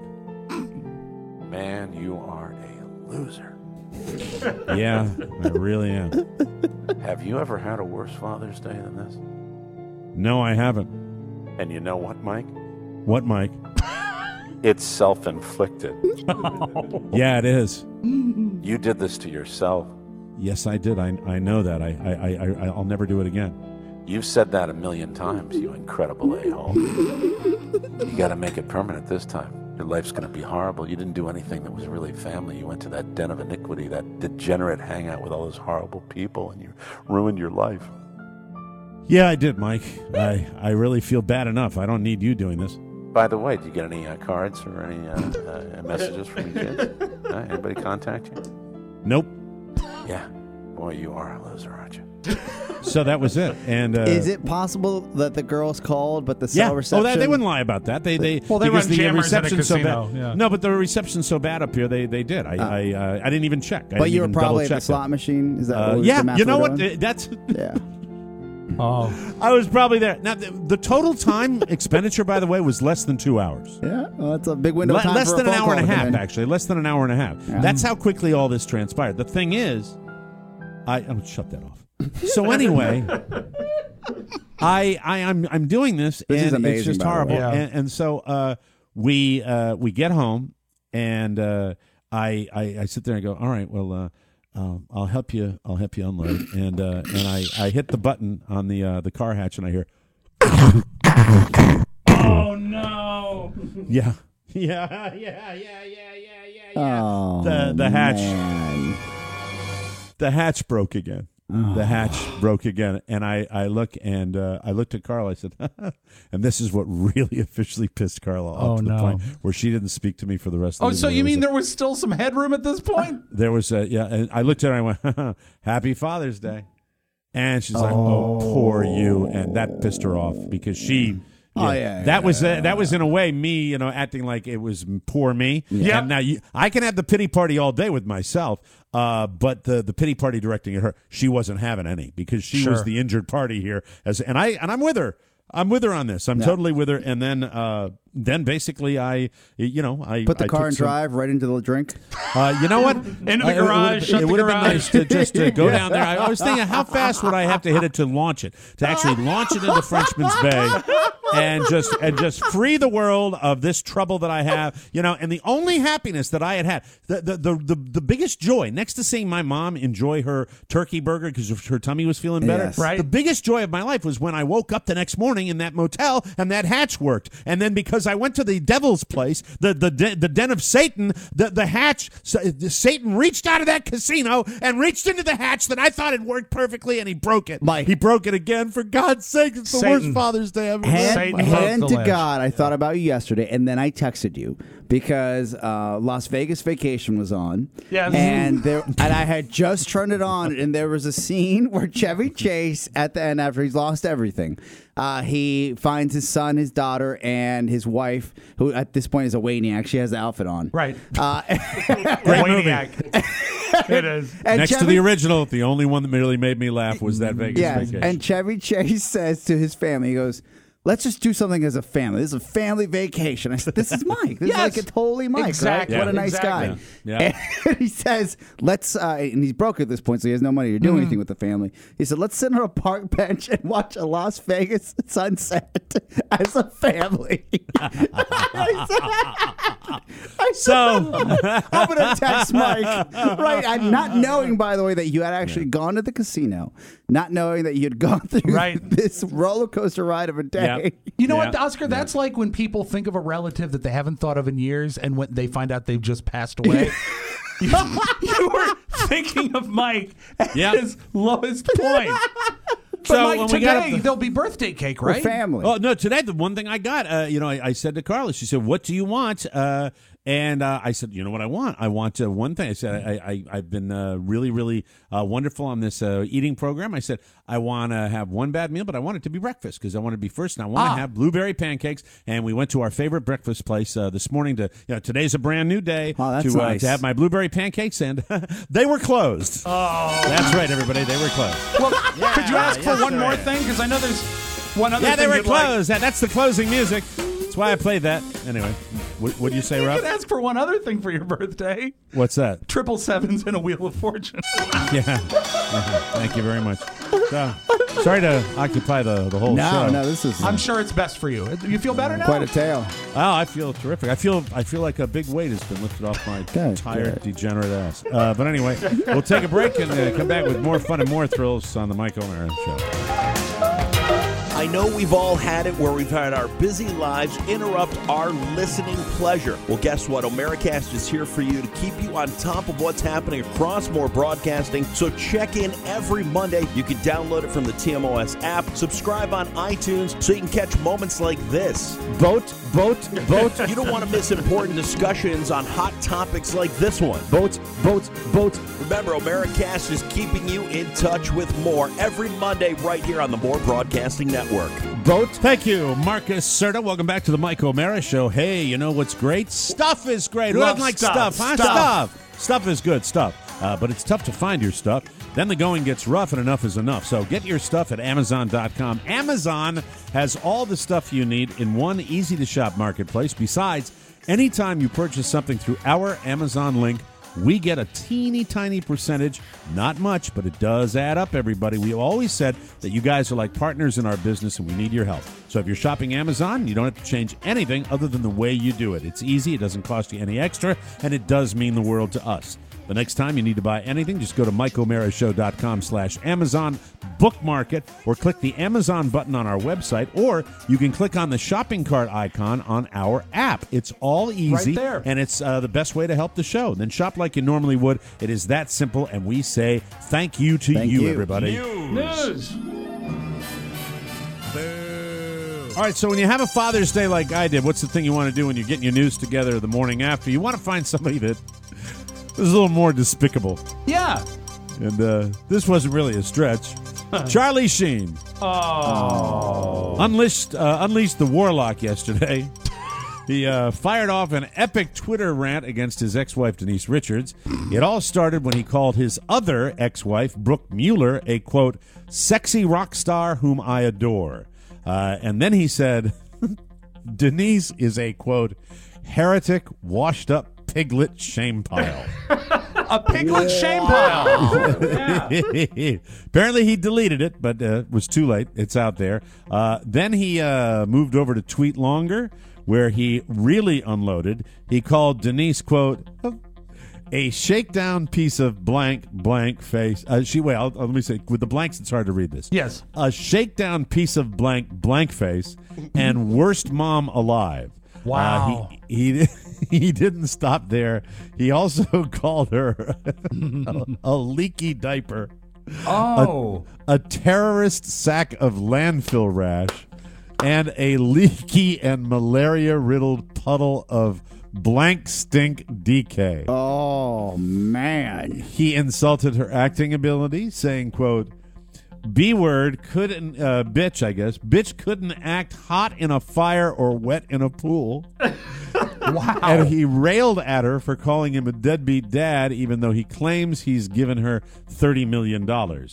Man, you are a loser. Yeah, I really am. Have you ever had a worse Father's Day than this? No, I haven't. And you know what, Mike? What, Mike? It's self-inflicted. Yeah, it is. You did this to yourself. Yes, I did. I know that. I'll never do it again. You've said that 1,000,000 times, you incredible a-hole. You got to make it permanent this time. Your life's going to be horrible. You didn't do anything that was really family. You went to that den of iniquity, that degenerate hangout with all those horrible people, and you ruined your life. Yeah, I did, Mike. I really feel bad enough. I don't need you doing this. By the way, did you get any cards or any messages from your kids? Anybody contact you? Nope. Yeah. Boy, you are a loser, aren't you? So that was it. And Is it possible that the girls called, but the cell yeah. reception? Oh, they wouldn't lie about that. They Well, they because run the jammers at a reception's so casino, bad. yeah. No, but the reception's so bad up here. They did. I didn't even check. But you were probably at the slot machine. Is that what was the yeah? math You know we're what? doing? That's Yeah. Oh. I was probably there. Now the total time expenditure, by the way, was less than 2 hours. Yeah. Well, that's a big window of time Less for than a an phone hour and a call to half, come in. actually. Less than an hour and a half. Yeah. That's how quickly all this transpired. The thing is, I'm shut that off. So anyway, I'm doing this, This and is amazing, it's just by the horrible. way. Yeah. And so we get home, and I sit there and go, all right, well, I'll help you unload, and I hit the button on the car hatch, and I hear, Oh, no. yeah. Oh, The hatch. man. The hatch broke again. The hatch broke again, and I looked at Carla. I said, and this is what really officially pissed Carla off to the point where she didn't speak to me for the rest of the day. Oh, so you mean there was still some headroom at this point? There was and I looked at her and I went, Happy Father's Day. And she's like, oh, poor you. And that pissed her off because she... that was in a way me, acting like it was poor me. Yeah. And now I can have the pity party all day with myself, but the pity party directing at her, she wasn't having any because she was the injured party here. And I'm with her. I'm with her on this. I'm totally with her. And then basically I Put the car in drive right into the drink. You know what? Into the garage, shut It the would have been garage. nice to just go down there. I was thinking, how fast would I have to hit it to launch it? To actually launch it into Frenchman's Bay and just free the world of this trouble that I have, and the only happiness that I had, the biggest joy, next to seeing my mom enjoy her turkey burger because her tummy was feeling better, Yes. Right. the biggest joy of my life was when I woke up the next morning in that motel and that hatch worked. And then because I went to the devil's place, the den of Satan, the hatch, Satan reached out of that casino and reached into the hatch that I thought had worked perfectly, and he broke it. Mike. He broke it again. For God's sake, it's the Satan. worst Father's Day ever. Hand right in Hand the to ledge. God, I thought about you yesterday, and then I texted you because Las Vegas Vacation was on. Yes. And I had just turned it on, and there was a scene where Chevy Chase, at the end, after he's lost everything, he finds his son, his daughter, and his wife, who at this point is a Wayniac. She has the outfit on. Right. Great movie. It is. And Next to the original, the only one that really made me laugh was that Vegas Vacation. And Chevy Chase says to his family, he goes, let's just do something as a family. This is a family vacation. I said, this is Mike. This is like a totally Mike, exactly. right? What a nice Exactly. guy. Yeah. And he says, let's, and he's broke at this point, so he has no money to do anything with the family. He said, let's sit on a park bench and watch a Las Vegas sunset as a family. So I'm going to text Mike, right? I'm not knowing, by the way, that you had actually gone to the casino, not knowing that you had gone through this roller coaster ride of a day. You know what, Oscar? That's like when people think of a relative that they haven't thought of in years, and when they find out they've just passed away. You were thinking of Mike at his lowest point. But So Mike, when we got today there'll be birthday cake, We're right? family. Oh no! Today, the one thing I got, I said to Carla, she said, "What do you want?" And I said, "You know what I want? I want one thing." I said, "I've been really, really wonderful on this eating program." I said, "I want to have one bad meal, but I want it to be breakfast because I want to be first, and I want to have blueberry pancakes." And we went to our favorite breakfast place this morning. Today's a brand new day to have my blueberry pancakes, and they were closed. Oh, that's right, everybody, they were closed. Well, could you ask for one more thing? Because I know there's one other thing. Yeah, they were you'd like. closed. That's the closing music. That's why I played that. Anyway, what do you say, You Rob? could ask for one other thing for your birthday. What's that? 777s and a Wheel of Fortune. Yeah. Thank you very much. So, sorry to occupy the whole show. No, this is I'm sure it's best for you. You feel better now? quite a tale. Oh, I feel terrific. I feel like a big weight has been lifted off my tired, degenerate ass. But anyway, we'll take a break and come back with more fun and more thrills on the Mike O'Meara Show. I know we've all had it where we've had our busy lives interrupt our listening pleasure. Well, guess what? Omericast is here for you to keep you on top of what's happening across more broadcasting. So check in every Monday. You can download it from the TMOS app. Subscribe on iTunes so you can catch moments like this. Vote. You don't want to miss important discussions on hot topics like this one. Vote. Remember, Omericast is keeping you in touch with more every Monday right here on the More Broadcasting Network. Vote. Thank you, Marcus Serta. Welcome back to the Mike O'Meara Show. Hey, you know what's great? Stuff is great. Who Love doesn't like stuff. stuff? Huh? Stuff is good stuff. But it's tough to find your stuff. Then the going gets rough, and enough is enough. So get your stuff at Amazon.com. Amazon has all the stuff you need in one easy-to-shop marketplace. Besides, anytime you purchase something through our Amazon link, we get a teeny tiny percentage. Not much, but it does add up, everybody. We always said that you guys are like partners in our business, and we need your help. So if you're shopping Amazon, you don't have to change anything other than the way you do it. It's easy. It doesn't cost you any extra, and it does mean the world to us. The next time you need to buy anything, just go to MikeO'MearaShow.com/Amazon, bookmark it, or click the Amazon button on our website, or you can click on the shopping cart icon on our app. It's all easy, Right there. and it's the best way to help the show. Then shop like you normally would. It is that simple, and we say thank you to you, everybody. News. All right, so when you have a Father's Day like I did, what's the thing you want to do when you're getting your news together the morning after? You want to find somebody that is a little more despicable. Yeah. And this wasn't really a stretch. Charlie Sheen. Unleashed the Warlock yesterday. He fired off an epic Twitter rant against his ex-wife, Denise Richards. It all started when he called his other ex-wife, Brooke Mueller, a, quote, sexy rock star whom I adore. And then he said, Denise is a, quote, heretic, washed-up piglet shame pile. A piglet shame pile. Yeah. Apparently he deleted it, but it was too late. It's out there. Then he moved over to Tweet Longer, where he really unloaded. He called Denise, quote, a shakedown piece of blank face. Let me say, with the blanks, it's hard to read this. Yes. A shakedown piece of blank face and worst mom alive. Wow. He didn't stop there. He also called her a leaky diaper. Oh. A terrorist sack of landfill rash. and a leaky and malaria-riddled puddle of blank stink DK. Oh, man. He insulted her acting ability, saying, quote, B-word couldn't, bitch, I guess. Bitch couldn't act hot in a fire or wet in a pool. Wow. And he railed at her for calling him a deadbeat dad, even though he claims he's given her $30 million.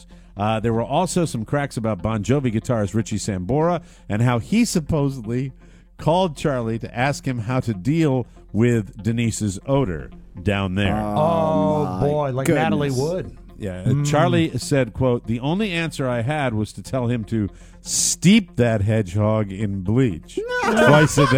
There were also some cracks about Bon Jovi guitarist Richie Sambora and how he supposedly called Charlie to ask him how to deal with Denise's odor down there. Oh boy, like goodness. Natalie Wood. Yeah, Charlie said, quote, the only answer I had was to tell him to steep that hedgehog in bleach twice a day.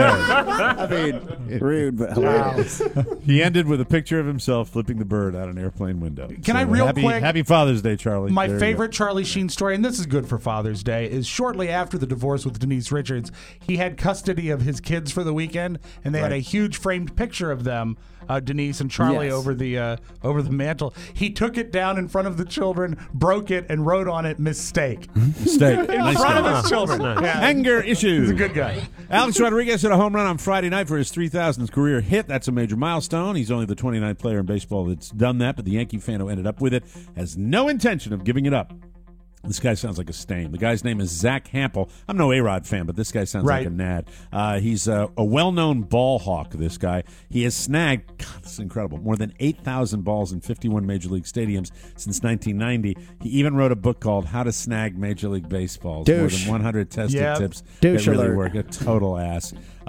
I mean, rude, but hilarious. He ended with a picture of himself flipping the bird out an airplane window. Can I real happy, quick- Happy Father's Day, Charlie. My There you favorite Charlie Sheen story, and this is good for Father's Day, is shortly after the divorce with Denise Richards, he had custody of his kids for the weekend, and they had a huge framed picture of them, Denise and Charlie, Yes. over the mantle. He took it down in front of the children, broke it, and wrote on it "mistake" go. Mistake. in Nice front guy. of his children. Yeah. Anger issues. He's a good guy. Alex Rodriguez hit a home run on Friday night for his 3,000th career hit. That's a major milestone. He's only the 29th player in baseball that's done that, but the Yankee fan who ended up with it has no intention of giving it up. This guy sounds like a stain. The guy's name is Zach Hampel. I'm no A-Rod fan, but this guy sounds like a nad. He's a well-known ball hawk, this guy. He has snagged, God, this is incredible, more than 8,000 balls in 51 Major League stadiums since 1990. He even wrote a book called How to Snag Major League Baseballs. Douche. More than 100 tested Yep. tips Douche that really alert. work. A total ass.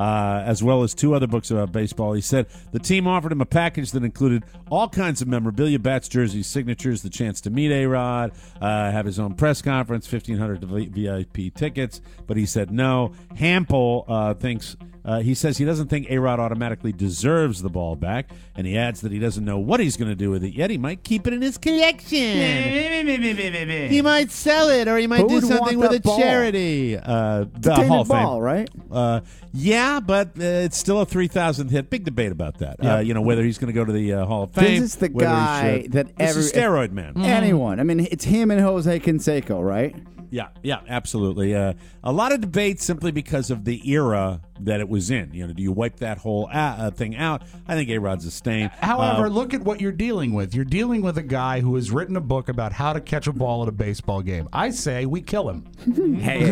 As well as 2 other books about baseball. He said the team offered him a package that included all kinds of memorabilia, bats, jerseys, signatures, the chance to meet A-Rod, have his own press conference, 1,500 VIP tickets, but he said no. Hampel thinks he says he doesn't think A-Rod automatically deserves the ball back, and he adds that he doesn't know what he's going to do with it yet. He might keep it in his collection. He might sell it, or he might Who do would something want with a that ball? charity. The Tainted Hall of Fame. ball, right? Yeah, but it's still a 3,000th hit. Big debate about that. Whether he's going to go to the Hall of Fame. This is the whether he guy should. that This is steroid man. Anyone. I mean, it's him and Jose Canseco, right? Yeah, absolutely. A lot of debate simply because of the era that it was in. Do you wipe that whole thing out? I think A-Rod's a stain. However, look at what you're dealing with. You're dealing with a guy who has written a book about how to catch a ball at a baseball game. I say we kill him. Hey.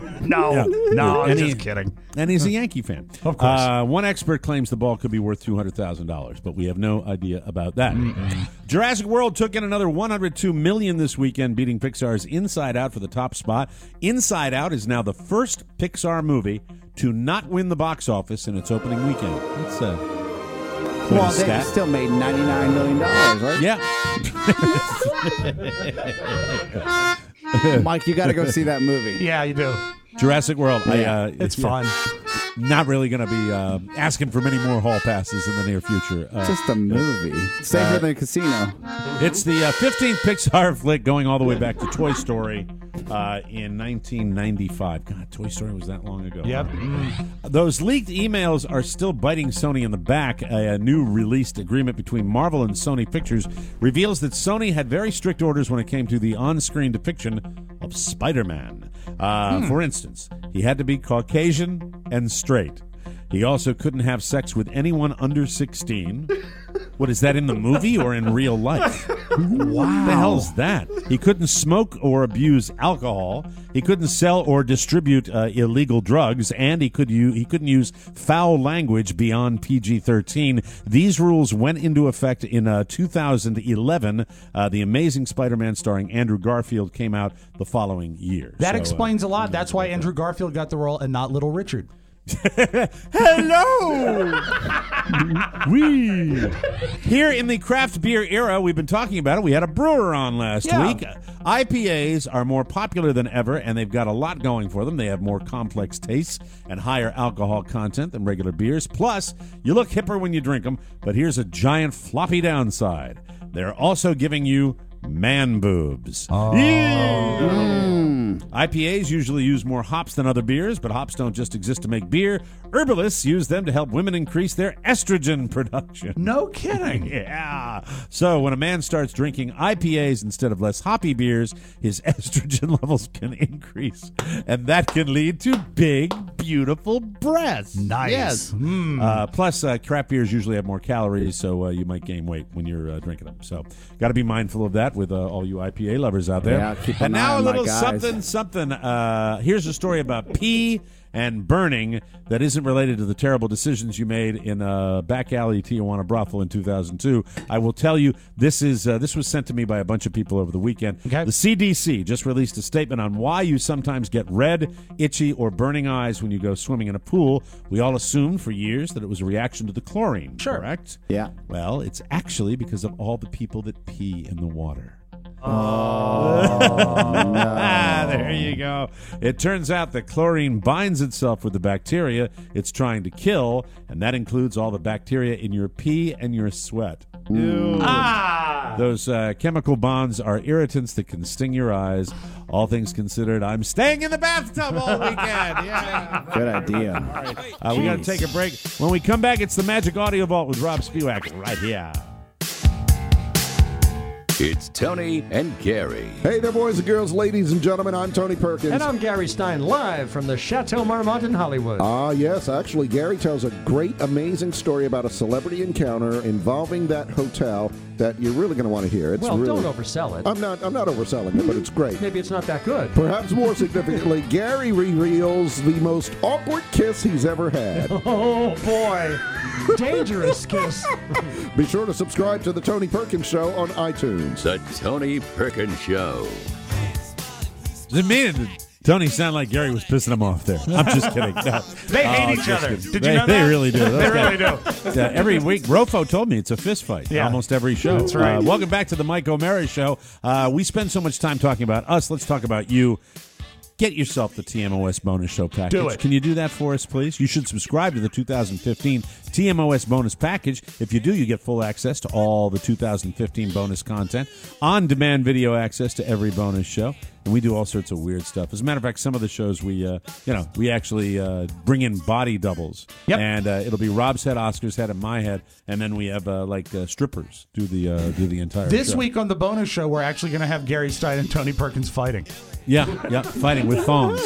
No, I'm And just kidding. And he's a Yankee fan. Of course. One expert claims the ball could be worth $200,000, but we have no idea about that. Jurassic World took in another $102 million this weekend, beating Pixar's Inside Out for the top spot. Inside Out is now the first Pixar movie to not win the box office in its opening weekend. That's quite a Well, they stat. still made $99 million, right? Yeah. Mike, you got to go see that movie. Yeah, you do. Jurassic World. It's fun. Not really going to be asking for many more hall passes in the near future. Just a movie. Safer than a casino. It's the 15th Pixar flick going all the way back to Toy Story in 1995. God, Toy Story was that long ago. Yep. Those leaked emails are still biting Sony in the back. A new released agreement between Marvel and Sony Pictures reveals that Sony had very strict orders when it came to the on-screen depiction of Spider-Man. For instance, he had to be Caucasian and straight. He also couldn't have sex with anyone under 16. What, is that in the movie or in real life? Wow. What the hell's that? He couldn't smoke or abuse alcohol. He couldn't sell or distribute illegal drugs, and he couldn't use foul language beyond PG-13. These rules went into effect in 2011. The Amazing Spider-Man starring Andrew Garfield came out the following year. That explains a lot. That's why Andrew Garfield got the role and not Little Richard. Hello! Here in the craft beer era, we've been talking about it. We had a brewer on last week. IPAs are more popular than ever, and they've got a lot going for them. They have more complex tastes and higher alcohol content than regular beers. Plus, you look hipper when you drink them, but here's a giant floppy downside. They're also giving you man boobs. IPAs usually use more hops than other beers, but hops don't just exist to make beer. Herbalists use them to help women increase their estrogen production. No kidding. Yeah. So when a man starts drinking IPAs instead of less hoppy beers, his estrogen levels can increase. And that can lead to big, beautiful breasts. Nice. Yes. Plus, craft beers usually have more calories, so you might gain weight when you're drinking them. So got to be mindful of that with all you IPA lovers out there. Yeah, keep an and eye now a on my little guys. something. Here's a story about pee and burning that isn't related to the terrible decisions you made in a back alley Tijuana brothel in 2002. I will tell you, this was sent to me by a bunch of people over the weekend. Okay. The CDC just released a statement on why you sometimes get red, itchy, or burning eyes when you go swimming in a pool. We all assumed for years that it was a reaction to the chlorine, correct? Yeah. Well, it's actually because of all the people that pee in the water. There you go. It turns out that chlorine binds itself with the bacteria it's trying to kill, and that includes all the bacteria in your pee and your sweat. Ew. Those chemical bonds are irritants that can sting your eyes. All things considered, I'm staying in the bathtub all weekend. Yeah. Good idea. All right. We got to take a break. When we come back, it's the Magic Audio Vault with Rob Spivak right here. It's Tony and Gary. Hey there, boys and girls, ladies and gentlemen. I'm Tony Perkins. And I'm Gary Stein, live from the Chateau Marmont in Hollywood. Yes. Actually, Gary tells a great, amazing story about a celebrity encounter involving that hotel that you're really going to want to hear. It's really, don't oversell it. I'm not overselling it, but it's great. Maybe it's not that good. Perhaps more significantly, Gary reveals the most awkward kiss he's ever had. Oh, boy. Dangerous kiss. Be sure to subscribe to The Tony Perkins Show on iTunes. The Tony Perkins Show. Does it mean Tony sounded like Gary was pissing him off there? I'm just kidding. No. They hate each just other. kidding. Did you know that? They really do. They really do. Every week, Rofo told me it's a fist fight. Yeah. Almost every show. That's right. Welcome back to the Mike O'Mara Show. We spend so much time talking about us. Let's talk about you. Get yourself the TMOS bonus show package. Do it. Can you do that for us, please? You should subscribe to the 2015 TMOS bonus package. If you do, you get full access to all the 2015 bonus content, on-demand video access to every bonus show, and we do all sorts of weird stuff. As a matter of fact, some of the shows we actually bring in body doubles. Yep. And it'll be Rob's head, Oscar's head, and my head, and then we have strippers do the entire This show. week on the bonus show, we're actually going to have Gary Stein and Tony Perkins fighting. Yeah, fighting with thongs.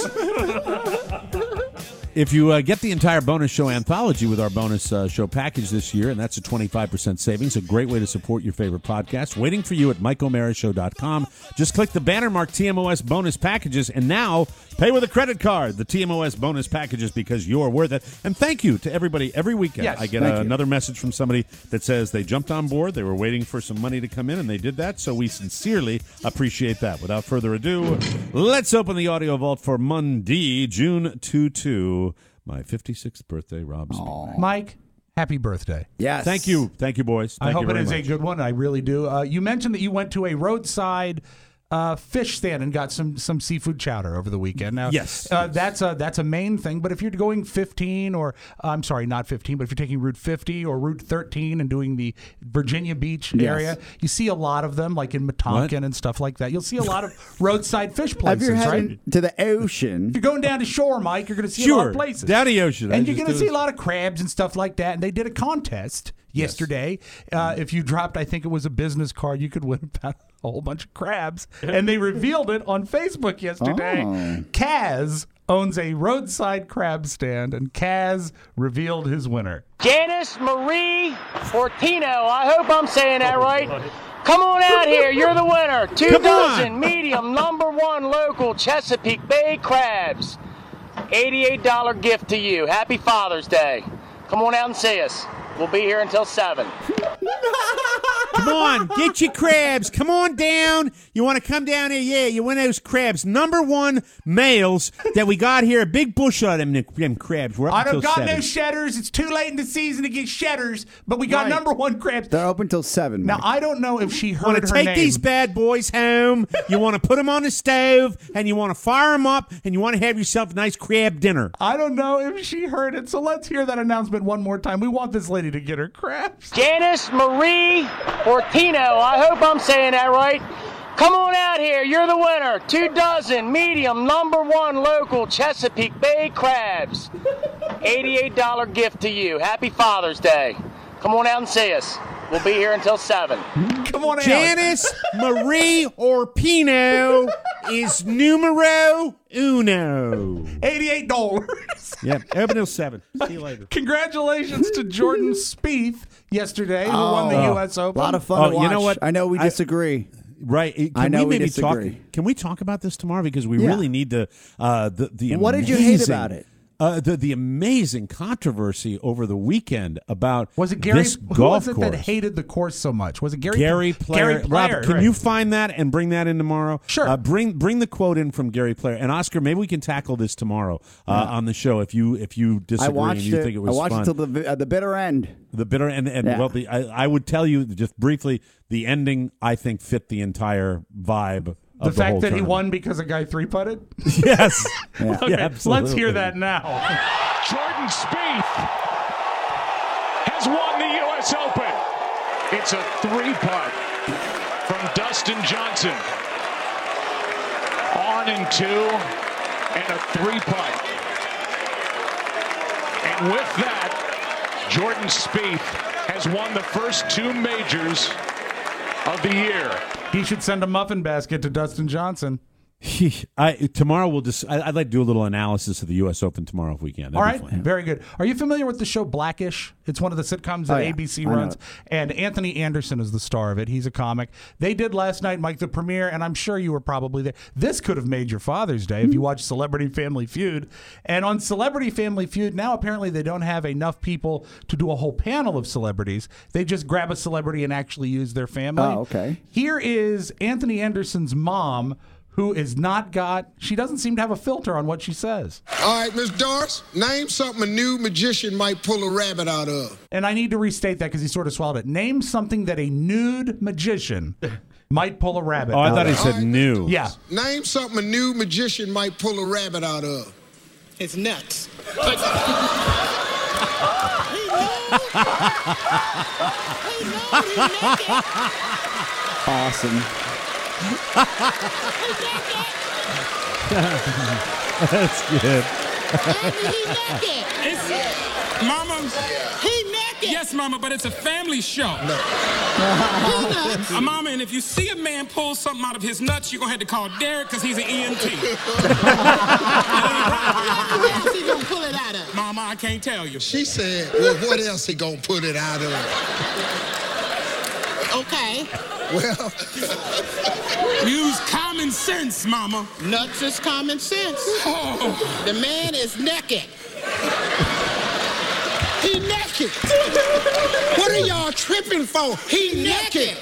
If you get the entire bonus show anthology with our bonus show package this year, and that's a 25% savings, a great way to support your favorite podcast, waiting for you at MikeO'MaraShow.com. Just click the banner marked TMOS bonus packages, and now pay with a credit card. The TMOS bonus packages, because you're worth it. And thank you to everybody every weekend. Yes, I get another message from somebody that says they jumped on board, they were waiting for some money to come in, and they did that, so we sincerely appreciate that. Without further ado, let's open the audio vault for Monday, June 22. My 56th birthday, Rob. Mike, happy birthday. Yes. Thank you, boys. Thank I hope you it very is much. a good one. I really do. You mentioned that you went to a roadside fish stand and got some seafood chowder over the weekend. Now, Yes. that's a main thing. But if you're going 15, or I'm sorry, not 15, but if you're taking Route 50 or Route 13 and doing the Virginia Beach area, you see a lot of them, like in Metonkin and stuff like that. You'll see a lot of roadside fish places, If you're heading right? to the ocean, If you're going down to shore, Mike, you're going to see a lot of places. down the ocean. And you're going to see a lot of crabs and stuff like that. And they did a contest yesterday. If you dropped, I think it was a business card, you could win about a whole bunch of crabs. And they revealed it on Facebook yesterday. Kaz owns a roadside crab stand, and Kaz revealed his winner. Janice Marie Fortino. I hope I'm saying that right. Come on out here. You're the winner. 2 dozen medium #1 local Chesapeake Bay crabs. $88 gift to you. Happy Father's Day. Come on out and see us. We'll be here until 7. Come on, get your crabs. Come on down. You want to come down here? Yeah, you want those crabs. #1 males that we got here. A big bush of them crabs. We're up I until don't got 7. no shedders. It's too late in the season to get shedders, but we got #1 crabs. they're open till 7. Now, I don't know if she heard Want her to take name. these bad boys home. You want to put them on the stove, and you want to fire them up, and you want to have yourself a nice crab dinner. I don't know if she heard it, so let's hear that announcement one more time. We want this lady to get her crabs. Janice Marie Fortino. I hope I'm saying that right. Come on out here. You're the winner. 2 dozen medium #1 local Chesapeake Bay crabs. $88 gift to you. Happy Father's Day. Come on out and see us. We'll be here until 7. Come on out. Janice Marie Orpino is numero uno. $88. Yeah, open till 7. See you later. Congratulations to Jordan Spieth yesterday, who won the U.S. Open. A lot of fun to watch. You know what? I know we disagree. Right. I know we maybe disagree. Can we talk about this tomorrow? Because we really need to. The what did you hate about it? The amazing controversy over the weekend about was it Gary? This who golf was it course. that hated the course so much? Was it Gary? Gary Player. Gary Player, Rob, can right. you find that and bring that in tomorrow? Sure. Bring the quote in from Gary Player and Oscar. Maybe we can tackle this tomorrow on the show if you disagree and you think it was fun. I watched it till the bitter end. The bitter end, well, I would tell you just briefly, the ending I think fit the entire vibe. The fact whole that he tournament. won because a guy 3-putted? Yes. Okay, Yeah, absolutely. let's hear that now. Jordan Spieth has won the U.S. Open. It's a 3-putt from Dustin Johnson. On and 2, and a 3-putt. And with that, Jordan Spieth has won the first 2 majors of the year. He should send a muffin basket to Dustin Johnson. Tomorrow we'll just. I'd like to do a little analysis of the U.S. Open tomorrow if we can. All right, very good. Are you familiar with the show Blackish? It's one of the sitcoms that ABC runs, and Anthony Anderson is the star of it. He's a comic. They did last night, Mike, the premiere, and I'm sure you were probably there. This could have made your Father's Day if you watched Celebrity Family Feud. And on Celebrity Family Feud, now apparently they don't have enough people to do a whole panel of celebrities. They just grab a celebrity and actually use their family. Oh, okay. Here is Anthony Anderson's mom, who she doesn't seem to have a filter on what she says. All right, Miss Doris, name something a new magician might pull a rabbit out of. And I need to restate that because he sort of swallowed it. Name something that a nude magician might pull a rabbit out of. I thought he said new. Yeah. Name something a new magician might pull a rabbit out of. His nuts. Awesome. That's good. Mama, he naked. Yes, Mama, but it's a family show. Mama, and if you see a man pull something out of his nuts, you're going to have to call Derek because he's an EMT. What else he gonna pull it out of? Mama, I can't tell you. She said, well, what else he gonna put it out of? Okay. Well, use common sense, Mama. Nuts is common sense. Oh. The man is naked. He naked. what are y'all tripping for? He naked.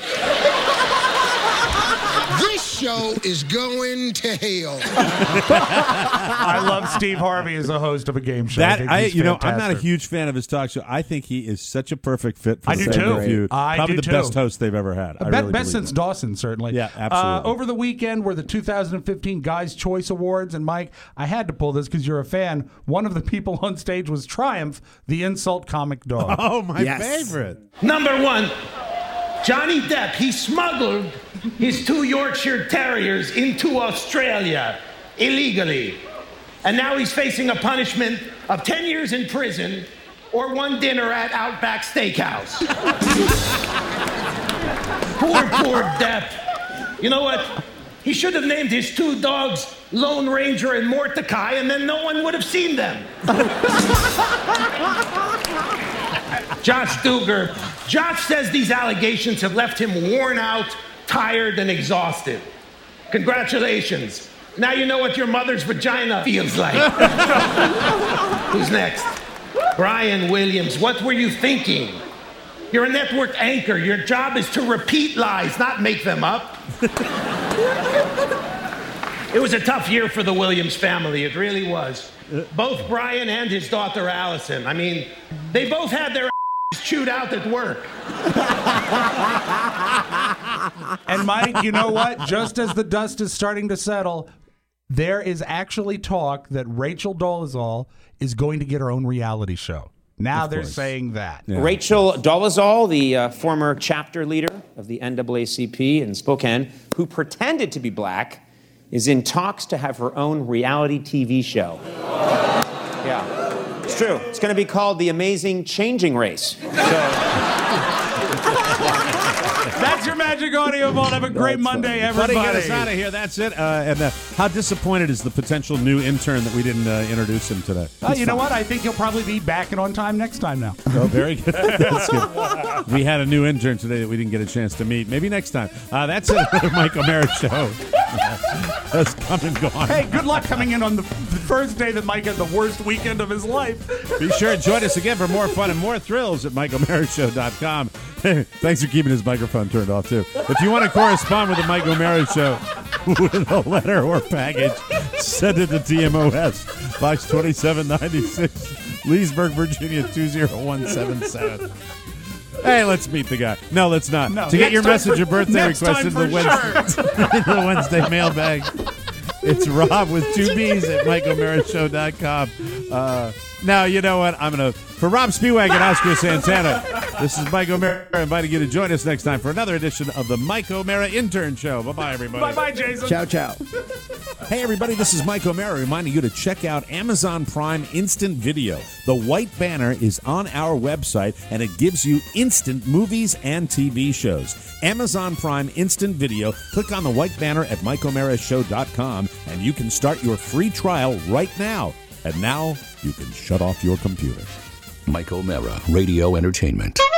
This show is going to hell. I love Steve Harvey as a host of a game show. I'm not a fantastic. huge fan of his talk show. I think he is such a perfect fit for I the do Family too. Feud. I Probably do the too. best host they've ever had. I really Best believe since it. Dawson, certainly. Yeah, absolutely. Over the weekend were the 2015 Guys' Choice Awards, and Mike, I had to pull this because you're a fan. One of the people on stage was Triumph, the insult comic dog. Oh, my favorite. Number 1, Johnny Depp. He smuggled his 2 Yorkshire Terriers into Australia illegally. And now he's facing a punishment of 10 years in prison or 1 dinner at Outback Steakhouse. Poor Depp. You know what? He should have named his 2 dogs Lone Ranger and Mordecai, and then no one would have seen them. Josh Duger. Josh says these allegations have left him worn out, tired, and exhausted. Congratulations. Now you know what your mother's vagina feels like. Who's next? Brian Williams. What were you thinking? You're a network anchor. Your job is to repeat lies, not make them up. It was a tough year for the Williams family. It really was. Both Brian and his daughter Allison. I mean, they both had their chewed out at work. And Mike, you know what? Just as the dust is starting to settle, there is actually talk that Rachel Dolezal is going to get her own reality show. Now they're saying that. Yeah. Rachel Dolezal, the former chapter leader of the NAACP in Spokane, who pretended to be black, is in talks to have her own reality TV show. Yeah, it's true. It's going to be called The Amazing Changing Race. That's your Magic Audio Vault. Have a great Monday, everybody. Buddy, get us out of here. That's it. And how disappointed is the potential new intern that we didn't introduce him today? You know what? I think he'll probably be back and on time next time now. Oh, very good. That's good. We had a new intern today that we didn't get a chance to meet. Maybe next time. That's it for the Mike O'Meara Show. That's come and gone. Hey, good luck coming in on the first day that Mike had the worst weekend of his life. Be sure to join us again for more fun and more thrills at MikeO'MearaShow.com. Thanks for keeping his microphone turned off, too. If you want to correspond with the Mike O'Meara Show with a letter or package, send it to TMOS, Box 2796, Leesburg, Virginia, 20177. Hey, let's meet the guy. No, let's not. No, to get your message or birthday request in the Wednesday mailbag, it's Rob with 2 B's at MikeO'MearaShow.com. Now, you know what? For Rob Spiewak and Oscar Santana, this is Mike O'Meara inviting you to join us next time for another edition of the Mike O'Meara Intern Show. Bye-bye, everybody. Bye-bye, Jason. Ciao, ciao. Hey, everybody, this is Mike O'Meara reminding you to check out Amazon Prime Instant Video. The white banner is on our website, and it gives you instant movies and TV shows. Amazon Prime Instant Video. Click on the white banner at MikeO'MearaShow.com, and you can start your free trial right now. And now you can shut off your computer. Mike O'Meara, Radio Entertainment.